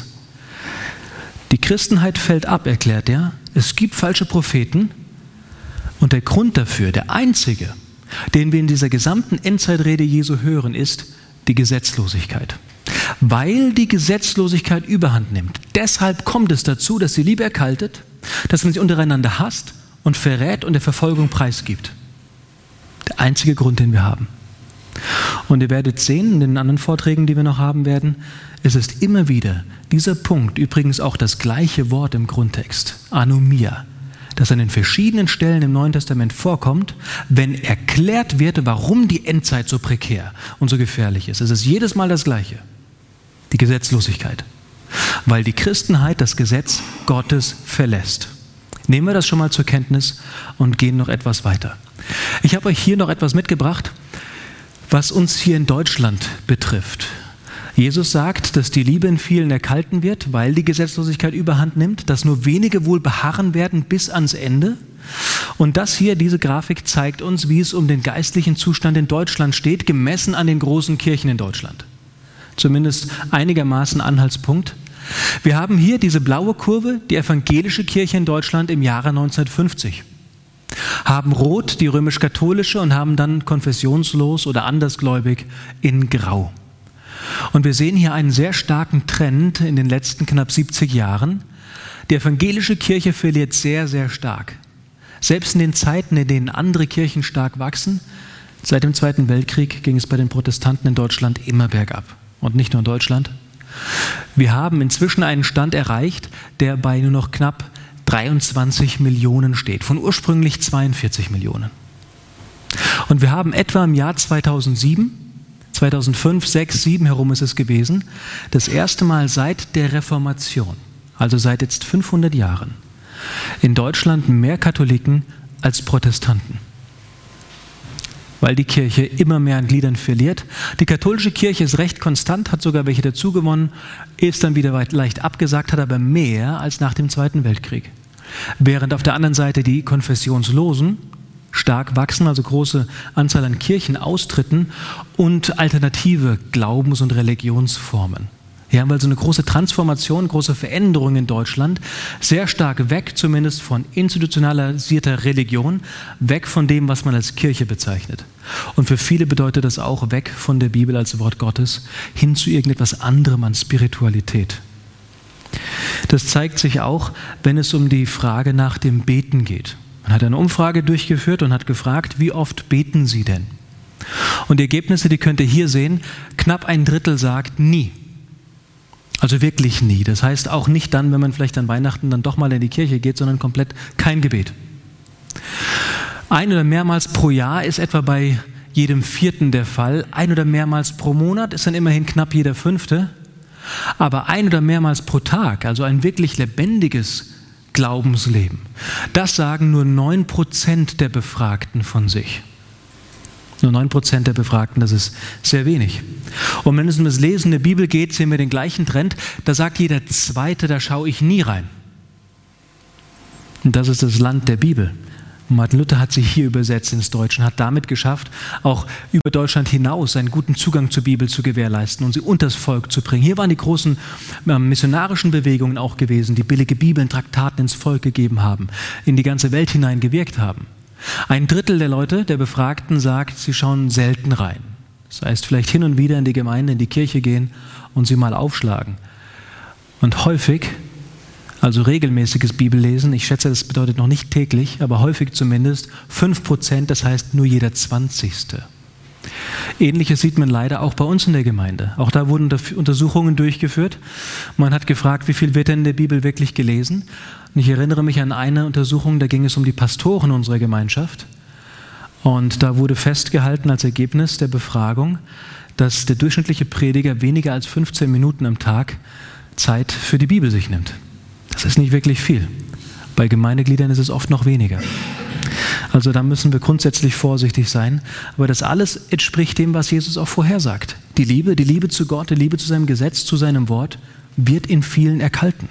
Die Christenheit fällt ab, erklärt er. Es gibt falsche Propheten und der Grund dafür, der einzige, den wir in dieser gesamten Endzeitrede Jesu hören, ist die Gesetzlosigkeit. Weil die Gesetzlosigkeit überhand nimmt. Deshalb kommt es dazu, dass die Liebe erkaltet, dass man sich untereinander hasst und verrät und der Verfolgung preisgibt. Der einzige Grund, den wir haben. Und ihr werdet sehen, in den anderen Vorträgen, die wir noch haben werden, es ist immer wieder dieser Punkt, übrigens auch das gleiche Wort im Grundtext, Anomia, das an den verschiedenen Stellen im Neuen Testament vorkommt, wenn erklärt wird, warum die Endzeit so prekär und so gefährlich ist. Es ist jedes Mal das Gleiche, die Gesetzlosigkeit, weil die Christenheit das Gesetz Gottes verlässt. Nehmen wir das schon mal zur Kenntnis und gehen noch etwas weiter. Ich habe euch hier noch etwas mitgebracht, was uns hier in Deutschland betrifft. Jesus sagt, dass die Liebe in vielen erkalten wird, weil die Gesetzlosigkeit überhand nimmt, dass nur wenige wohl beharren werden bis ans Ende. Und das hier, diese Grafik, zeigt uns, wie es um den geistlichen Zustand in Deutschland steht, gemessen an den großen Kirchen in Deutschland. Zumindest einigermaßen Anhaltspunkt. Wir haben hier diese blaue Kurve, die evangelische Kirche in Deutschland im Jahre 1950. Haben rot die römisch-katholische und haben dann konfessionslos oder andersgläubig in grau. Und wir sehen hier einen sehr starken Trend in den letzten knapp 70 Jahren. Die evangelische Kirche verliert sehr, sehr stark. Selbst in den Zeiten, in denen andere Kirchen stark wachsen, seit dem Zweiten Weltkrieg ging es bei den Protestanten in Deutschland immer bergab. Und nicht nur in Deutschland. Wir haben inzwischen einen Stand erreicht, der bei nur noch knapp 23 Millionen steht, von ursprünglich 42 Millionen. Und wir haben etwa im Jahr 2007, 2005, 6, 7 herum ist es gewesen, das erste Mal seit der Reformation, also seit jetzt 500 Jahren, in Deutschland mehr Katholiken als Protestanten. Weil die Kirche immer mehr an Gliedern verliert. Die katholische Kirche ist recht konstant, hat sogar welche dazugewonnen, ist dann wieder leicht abgesagt, hat aber mehr als nach dem Zweiten Weltkrieg. Während auf der anderen Seite die Konfessionslosen stark wachsen, also große Anzahl an Kirchenaustritten und alternative Glaubens- und Religionsformen. Hier haben wir also eine große Transformation, große Veränderung in Deutschland, sehr stark weg zumindest von institutionalisierter Religion, weg von dem, was man als Kirche bezeichnet. Und für viele bedeutet das auch weg von der Bibel als Wort Gottes, hin zu irgendetwas anderem an Spiritualität. Das zeigt sich auch, wenn es um die Frage nach dem Beten geht. Man hat eine Umfrage durchgeführt und hat gefragt, wie oft beten Sie denn? Und die Ergebnisse, die könnt ihr hier sehen, knapp ein Drittel sagt nie. Also wirklich nie. Das heißt auch nicht dann, wenn man vielleicht an Weihnachten dann doch mal in die Kirche geht, sondern komplett kein Gebet. Ein- oder mehrmals pro Jahr ist etwa bei jedem Vierten der Fall. Ein- oder mehrmals pro Monat ist dann immerhin knapp jeder Fünfte. Aber ein- oder mehrmals pro Tag, also ein wirklich lebendiges Glaubensleben, das sagen nur 9% der Befragten von sich. Nur 9% der Befragten, das ist sehr wenig. Und wenn es um das Lesen der Bibel geht, sehen wir den gleichen Trend. Da sagt jeder Zweite, da schaue ich nie rein. Und das ist das Land der Bibel. Martin Luther hat sich hier übersetzt ins Deutsche und hat damit geschafft, auch über Deutschland hinaus einen guten Zugang zur Bibel zu gewährleisten und sie unters Volk zu bringen. Hier waren die großen missionarischen Bewegungen auch gewesen, die billige Bibeln, Traktaten ins Volk gegeben haben, in die ganze Welt hinein gewirkt haben. Ein Drittel der Leute, der Befragten, sagt, sie schauen selten rein. Das heißt, vielleicht hin und wieder in die Gemeinde, in die Kirche gehen und sie mal aufschlagen. Und häufig, also regelmäßiges Bibellesen, ich schätze, das bedeutet noch nicht täglich, aber häufig zumindest 5%, das heißt nur jeder 20. Ähnliches sieht man leider auch bei uns in der Gemeinde. Auch da wurden Untersuchungen durchgeführt. Man hat gefragt, wie viel wird denn in der Bibel wirklich gelesen? Und ich erinnere mich an eine Untersuchung, da ging es um die Pastoren unserer Gemeinschaft. Und da wurde festgehalten als Ergebnis der Befragung, dass der durchschnittliche Prediger weniger als 15 Minuten am Tag Zeit für die Bibel sich nimmt. Das ist nicht wirklich viel. Bei Gemeindegliedern ist es oft noch weniger. Also da müssen wir grundsätzlich vorsichtig sein. Aber das alles entspricht dem, was Jesus auch vorhersagt. Die Liebe zu Gott, die Liebe zu seinem Gesetz, zu seinem Wort, wird in vielen erkalten.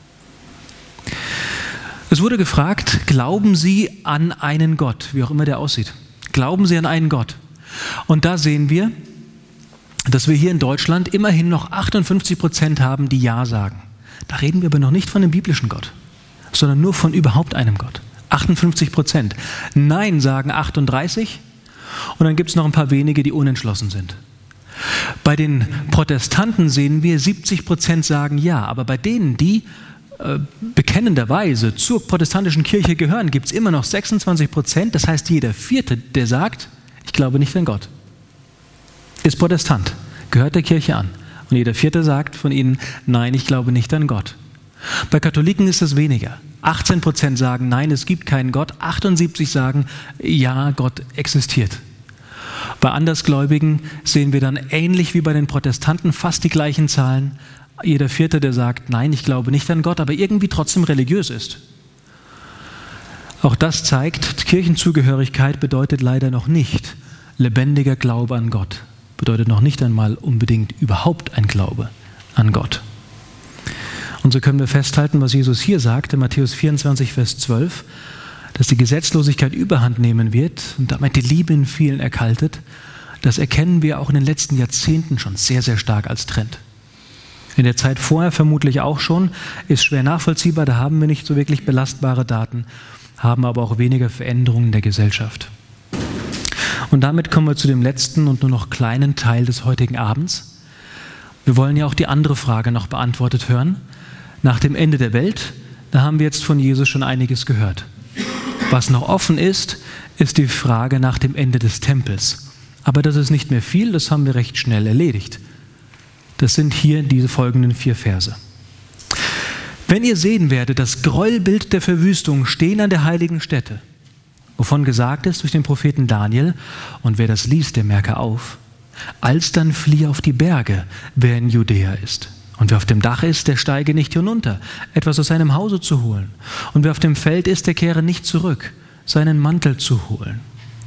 Es wurde gefragt, glauben Sie an einen Gott, wie auch immer der aussieht? Glauben Sie an einen Gott? Und da sehen wir, dass wir hier in Deutschland immerhin noch 58% haben, die Ja sagen. Da reden wir aber noch nicht von dem biblischen Gott, sondern nur von überhaupt einem Gott. 58%. Nein sagen 38 und dann gibt es noch ein paar wenige, die unentschlossen sind. Bei den Protestanten sehen wir, 70% sagen Ja, aber bei denen, die bekennenderweise zur protestantischen Kirche gehören, gibt es immer noch 26%. Das heißt, jeder Vierte, der sagt, ich glaube nicht an Gott, ist Protestant, gehört der Kirche an. Und jeder Vierte sagt von ihnen, nein, ich glaube nicht an Gott. Bei Katholiken ist es weniger. 18% sagen, nein, es gibt keinen Gott. 78% sagen, ja, Gott existiert. Bei Andersgläubigen sehen wir dann ähnlich wie bei den Protestanten fast die gleichen Zahlen. Jeder Vierte, der sagt, nein, ich glaube nicht an Gott, aber irgendwie trotzdem religiös ist. Auch das zeigt, Kirchenzugehörigkeit bedeutet leider noch nicht lebendiger Glaube an Gott. Bedeutet noch nicht einmal unbedingt überhaupt ein Glaube an Gott. Und so können wir festhalten, was Jesus hier sagt, in Matthäus 24, Vers 12, dass die Gesetzlosigkeit überhand nehmen wird und damit die Liebe in vielen erkaltet. Das erkennen wir auch in den letzten Jahrzehnten schon sehr, sehr stark als Trend. In der Zeit vorher vermutlich auch schon, ist schwer nachvollziehbar, da haben wir nicht so wirklich belastbare Daten, haben aber auch weniger Veränderungen in der Gesellschaft. Und damit kommen wir zu dem letzten und nur noch kleinen Teil des heutigen Abends. Wir wollen ja auch die andere Frage noch beantwortet hören. Nach dem Ende der Welt, da haben wir jetzt von Jesus schon einiges gehört. Was noch offen ist, ist die Frage nach dem Ende des Tempels. Aber das ist nicht mehr viel, das haben wir recht schnell erledigt. Das sind hier diese folgenden 4 Verse. Wenn ihr sehen werdet, das Gräuelbild der Verwüstung stehen an der heiligen Stätte, wovon gesagt ist durch den Propheten Daniel, und wer das liest, der merke auf, alsdann fliehe auf die Berge, wer in Judäa ist. Und wer auf dem Dach ist, der steige nicht hinunter, etwas aus seinem Hause zu holen. Und wer auf dem Feld ist, der kehre nicht zurück, seinen Mantel zu holen.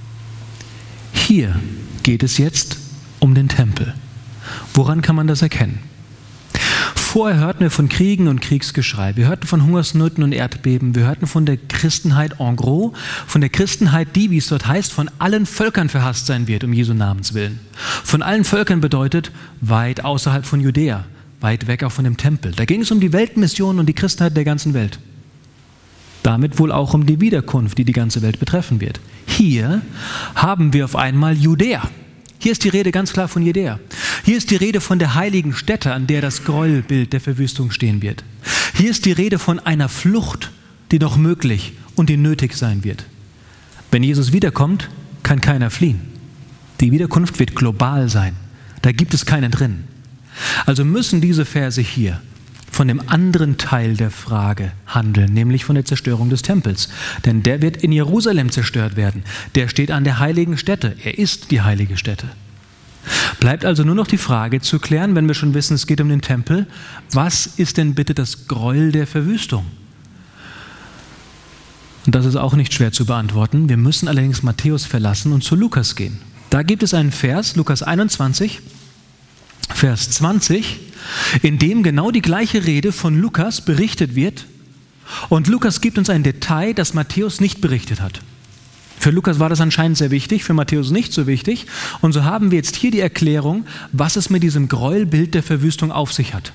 Hier geht es jetzt um den Tempel. Woran kann man das erkennen? Vorher hörten wir von Kriegen und Kriegsgeschrei, wir hörten von Hungersnöten und Erdbeben, wir hörten von der Christenheit en gros, von der Christenheit, die, wie es dort heißt, von allen Völkern verhasst sein wird, um Jesu Namens willen. Von allen Völkern bedeutet weit außerhalb von Judäa, weit weg auch von dem Tempel. Da ging es um die Weltmission und die Christenheit der ganzen Welt. Damit wohl auch um die Wiederkunft, die die ganze Welt betreffen wird. Hier haben wir auf einmal Judäa. Hier ist die Rede ganz klar von Judäa. Hier ist die Rede von der heiligen Stätte, an der das Gräuelbild der Verwüstung stehen wird. Hier ist die Rede von einer Flucht, die noch möglich und die nötig sein wird. Wenn Jesus wiederkommt, kann keiner fliehen. Die Wiederkunft wird global sein. Da gibt es keinen drin. Also müssen diese Verse hier von dem anderen Teil der Frage handeln, nämlich von der Zerstörung des Tempels. Denn der wird in Jerusalem zerstört werden. Der steht an der heiligen Stätte. Er ist die heilige Stätte. Bleibt also nur noch die Frage zu klären, wenn wir schon wissen, es geht um den Tempel, was ist denn bitte das Gräuel der Verwüstung? Und das ist auch nicht schwer zu beantworten. Wir müssen allerdings Matthäus verlassen und zu Lukas gehen. Da gibt es einen Vers, Lukas 21, Vers 20, in dem genau die gleiche Rede von Lukas berichtet wird. Und Lukas gibt uns ein Detail, das Matthäus nicht berichtet hat. Für Lukas war das anscheinend sehr wichtig, für Matthäus nicht so wichtig. Und so haben wir jetzt hier die Erklärung, was es mit diesem Gräuelbild der Verwüstung auf sich hat.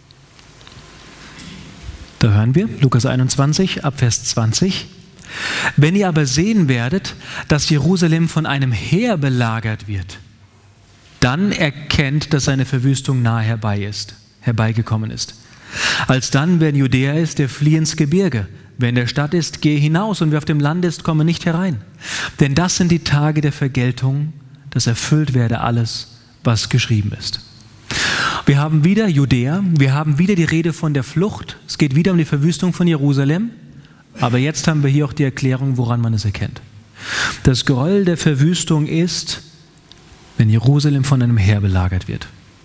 Da hören wir, Lukas 21, ab Vers 20. Wenn ihr aber sehen werdet, dass Jerusalem von einem Heer belagert wird, dann erkennt, dass seine Verwüstung nahe herbeigekommen ist. Alsdann, wer in Judäa ist, der fliehe ins Gebirge. Wer in der Stadt ist, gehe hinaus, und wer auf dem Lande ist, komme nicht herein. Denn das sind die Tage der Vergeltung, dass erfüllt werde alles, was geschrieben ist. Wir haben wieder Judäa, wir haben wieder die Rede von der Flucht. Es geht wieder um die Verwüstung von Jerusalem. Aber jetzt haben wir hier auch die Erklärung, woran man es erkennt. Das Gräuel der Verwüstung ist, wenn Jerusalem von einem Heer belagert wird.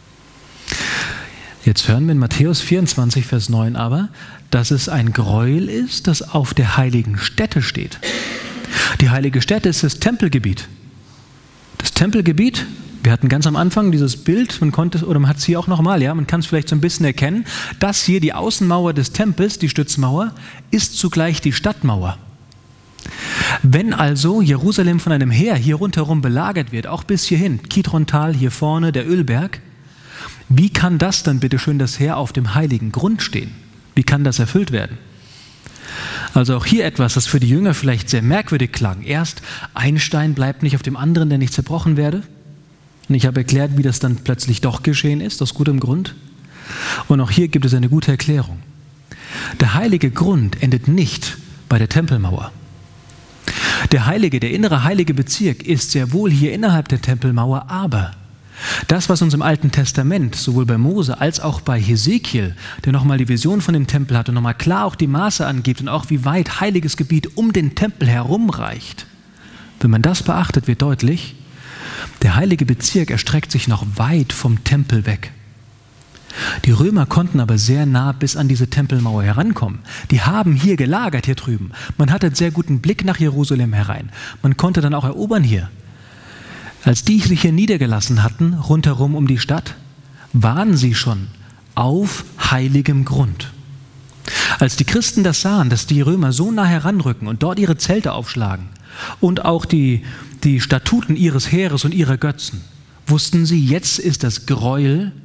Jetzt hören wir in Matthäus 24, Vers 9 aber, dass es ein Gräuel ist, das auf der heiligen Stätte steht. Die heilige Stätte ist das Tempelgebiet. Das Tempelgebiet, wir hatten ganz am Anfang dieses Bild, man hat es hier auch nochmal, ja, man kann es vielleicht so ein bisschen erkennen, das hier, die Außenmauer des Tempels, die Stützmauer, ist zugleich die Stadtmauer. Wenn also Jerusalem von einem Heer hier rundherum belagert wird, auch bis hierhin, Kidron-Tal hier vorne, der Ölberg, wie kann das dann bitte schön das Heer auf dem heiligen Grund stehen? Wie kann das erfüllt werden? Also auch hier etwas, das für die Jünger vielleicht sehr merkwürdig klang. Erst, ein Stein bleibt nicht auf dem anderen, der nicht zerbrochen werde. Und ich habe erklärt, wie das dann plötzlich doch geschehen ist, aus gutem Grund. Und auch hier gibt es eine gute Erklärung. Der heilige Grund endet nicht bei der Tempelmauer. Der innere heilige Bezirk ist sehr wohl hier innerhalb der Tempelmauer, aber das, was uns im Alten Testament, sowohl bei Mose als auch bei Hesekiel, der nochmal die Vision von dem Tempel hat und nochmal klar auch die Maße angibt und auch wie weit heiliges Gebiet um den Tempel herumreicht, wenn man das beachtet, wird deutlich, der heilige Bezirk erstreckt sich noch weit vom Tempel weg. Die Römer konnten aber sehr nah bis an diese Tempelmauer herankommen. Die haben hier gelagert, hier drüben. Man hatte einen sehr guten Blick nach Jerusalem herein. Man konnte dann auch erobern hier. Als die sich hier niedergelassen hatten, rundherum um die Stadt, waren sie schon auf heiligem Grund. Als die Christen das sahen, dass die Römer so nah heranrücken und dort ihre Zelte aufschlagen und auch die Statuten ihres Heeres und ihrer Götzen, wussten sie, jetzt ist das Gräuel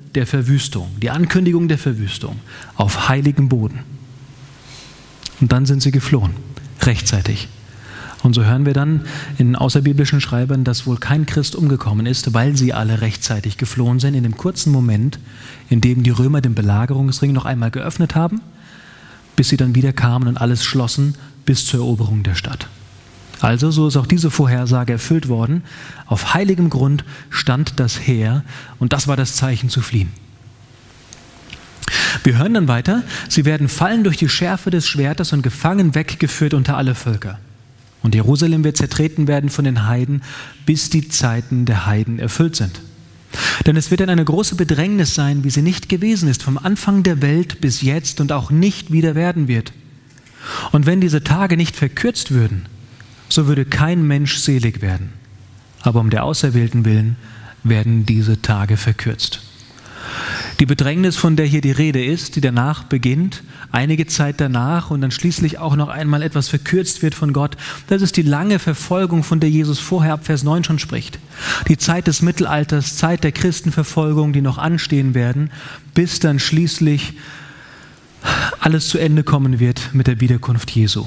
der Verwüstung, die Ankündigung der Verwüstung auf heiligem Boden. Und dann sind sie geflohen, rechtzeitig. Und so hören wir dann in den außerbiblischen Schreibern, dass wohl kein Christ umgekommen ist, weil sie alle rechtzeitig geflohen sind, in dem kurzen Moment, in dem die Römer den Belagerungsring noch einmal geöffnet haben, bis sie dann wieder kamen und alles schlossen bis zur Eroberung der Stadt. Also, so ist auch diese Vorhersage erfüllt worden. Auf heiligem Grund stand das Heer und das war das Zeichen zu fliehen. Wir hören dann weiter, sie werden fallen durch die Schärfe des Schwertes und gefangen weggeführt unter alle Völker. Und Jerusalem wird zertreten werden von den Heiden, bis die Zeiten der Heiden erfüllt sind. Denn es wird dann eine große Bedrängnis sein, wie sie nicht gewesen ist, vom Anfang der Welt bis jetzt und auch nicht wieder werden wird. Und wenn diese Tage nicht verkürzt würden, so würde kein Mensch selig werden. Aber um der Auserwählten willen werden diese Tage verkürzt. Die Bedrängnis, von der hier die Rede ist, die danach beginnt, einige Zeit danach und dann schließlich auch noch einmal etwas verkürzt wird von Gott, das ist die lange Verfolgung, von der Jesus vorher ab Vers 9 schon spricht. Die Zeit des Mittelalters, Zeit der Christenverfolgung, die noch anstehen werden, bis dann schließlich alles zu Ende kommen wird mit der Wiederkunft Jesu.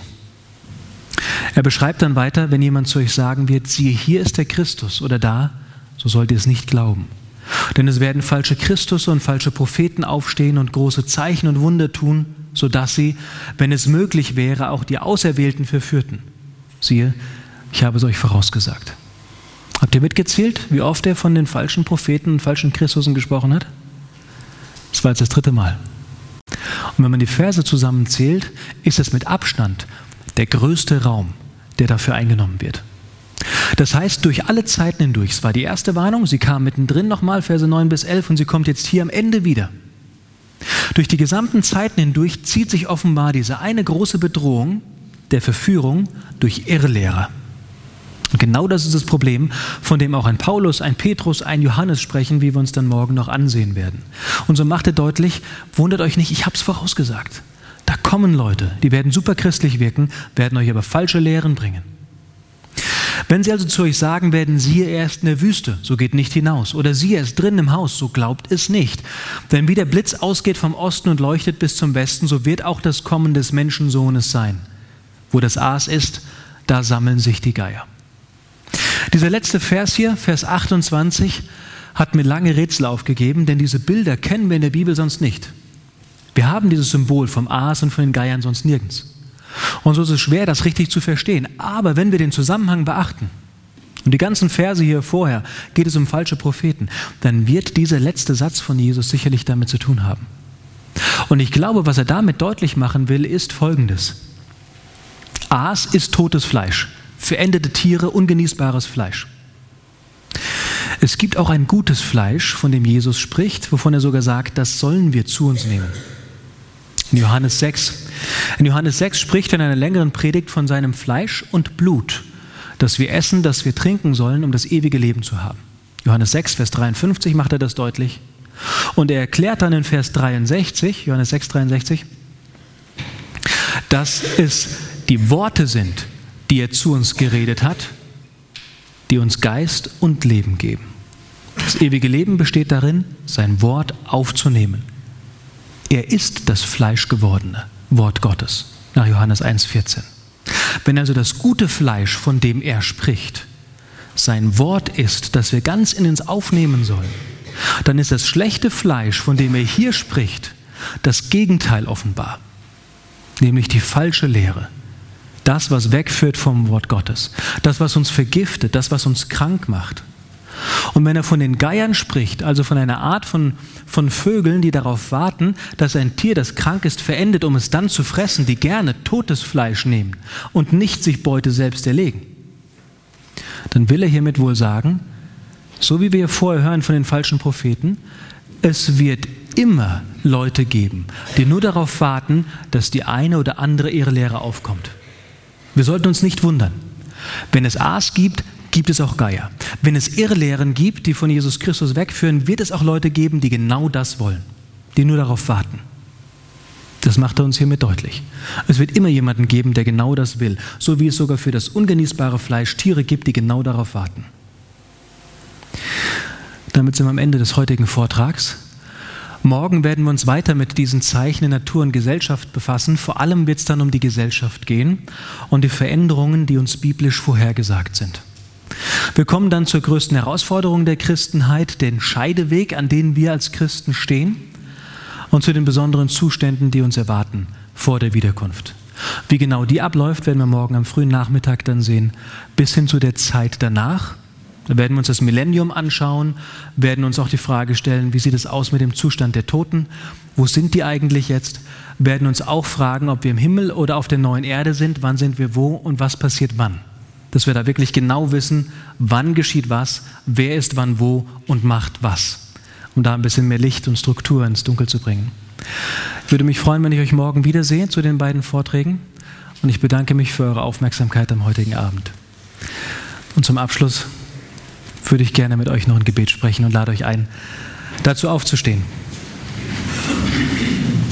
Er beschreibt dann weiter, wenn jemand zu euch sagen wird, siehe, hier ist der Christus oder da, so sollt ihr es nicht glauben. Denn es werden falsche Christus und falsche Propheten aufstehen und große Zeichen und Wunder tun, sodass sie, wenn es möglich wäre, auch die Auserwählten verführten. Siehe, ich habe es euch vorausgesagt. Habt ihr mitgezählt, wie oft er von den falschen Propheten und falschen Christusen gesprochen hat? Das war jetzt das 3. Mal. Und wenn man die Verse zusammenzählt, ist es mit Abstand der größte Raum, der dafür eingenommen wird. Das heißt, durch alle Zeiten hindurch, es war die erste Warnung, sie kam mittendrin nochmal, Verse 9 bis 11, und sie kommt jetzt hier am Ende wieder. Durch die gesamten Zeiten hindurch zieht sich offenbar diese eine große Bedrohung der Verführung durch Irrlehrer. Und genau das ist das Problem, von dem auch ein Paulus, ein Petrus, ein Johannes sprechen, wie wir uns dann morgen noch ansehen werden. Und so macht er deutlich, wundert euch nicht, ich habe es vorausgesagt. Da kommen Leute, die werden superchristlich wirken, werden euch aber falsche Lehren bringen. Wenn sie also zu euch sagen werden, siehe, er ist in der Wüste, so geht nicht hinaus. Oder siehe, er ist drin im Haus, so glaubt es nicht. Denn wie der Blitz ausgeht vom Osten und leuchtet bis zum Westen, so wird auch das Kommen des Menschensohnes sein. Wo das Aas ist, da sammeln sich die Geier. Dieser letzte Vers hier, Vers 28, hat mir lange Rätsel aufgegeben, denn diese Bilder kennen wir in der Bibel sonst nicht. Wir haben dieses Symbol vom Aas und von den Geiern sonst nirgends. Und so ist es schwer, das richtig zu verstehen. Aber wenn wir den Zusammenhang beachten, und die ganzen Verse hier vorher, geht es um falsche Propheten, dann wird dieser letzte Satz von Jesus sicherlich damit zu tun haben. Und ich glaube, was er damit deutlich machen will, ist Folgendes. Aas ist totes Fleisch, verendete Tiere, ungenießbares Fleisch. Es gibt auch ein gutes Fleisch, von dem Jesus spricht, wovon er sogar sagt, das sollen wir zu uns nehmen. In Johannes 6 spricht er in einer längeren Predigt von seinem Fleisch und Blut, das wir essen, das wir trinken sollen, um das ewige Leben zu haben. Johannes 6, Vers 53 macht er das deutlich. Und er erklärt dann in Vers 63, Johannes 6, 63, dass es die Worte sind, die er zu uns geredet hat, die uns Geist und Leben geben. Das ewige Leben besteht darin, sein Wort aufzunehmen. Er ist das fleischgewordene Wort Gottes, nach Johannes 1,14. Wenn also das gute Fleisch, von dem er spricht, sein Wort ist, das wir ganz in uns aufnehmen sollen, dann ist das schlechte Fleisch, von dem er hier spricht, das Gegenteil offenbar, nämlich die falsche Lehre. Das, was wegführt vom Wort Gottes, das, was uns vergiftet, das, was uns krank macht. Und wenn er von den Geiern spricht, also von einer Art von Vögeln, die darauf warten, dass ein Tier, das krank ist, verendet, um es dann zu fressen, die gerne totes Fleisch nehmen und nicht sich Beute selbst erlegen, dann will er hiermit wohl sagen, so wie wir vorher hören von den falschen Propheten, es wird immer Leute geben, die nur darauf warten, dass die eine oder andere Irrlehre aufkommt. Wir sollten uns nicht wundern. Wenn es Aas gibt, gibt es auch Geier. Wenn es Irrlehren gibt, die von Jesus Christus wegführen, wird es auch Leute geben, die genau das wollen, die nur darauf warten. Das macht er uns hiermit deutlich. Es wird immer jemanden geben, der genau das will, so wie es sogar für das ungenießbare Fleisch Tiere gibt, die genau darauf warten. Damit sind wir am Ende des heutigen Vortrags. Morgen werden wir uns weiter mit diesen Zeichen in Natur und Gesellschaft befassen. Vor allem wird es dann um die Gesellschaft gehen und die Veränderungen, die uns biblisch vorhergesagt sind. Wir kommen dann zur größten Herausforderung der Christenheit, den Scheideweg, an dem wir als Christen stehen, und zu den besonderen Zuständen, die uns erwarten vor der Wiederkunft. Wie genau die abläuft, werden wir morgen am frühen Nachmittag dann sehen, bis hin zu der Zeit danach. Da werden wir uns das Millennium anschauen, werden uns auch die Frage stellen, wie sieht es aus mit dem Zustand der Toten? Wo sind die eigentlich jetzt? Werden uns auch fragen, ob wir im Himmel oder auf der neuen Erde sind, wann sind wir wo und was passiert wann. Dass wir da wirklich genau wissen, wann geschieht was, wer ist wann wo und macht was. Um da ein bisschen mehr Licht und Struktur ins Dunkel zu bringen. Ich würde mich freuen, wenn ich euch morgen wiedersehe zu den beiden Vorträgen. Und ich bedanke mich für eure Aufmerksamkeit am heutigen Abend. Und zum Abschluss würde ich gerne mit euch noch ein Gebet sprechen und lade euch ein, dazu aufzustehen.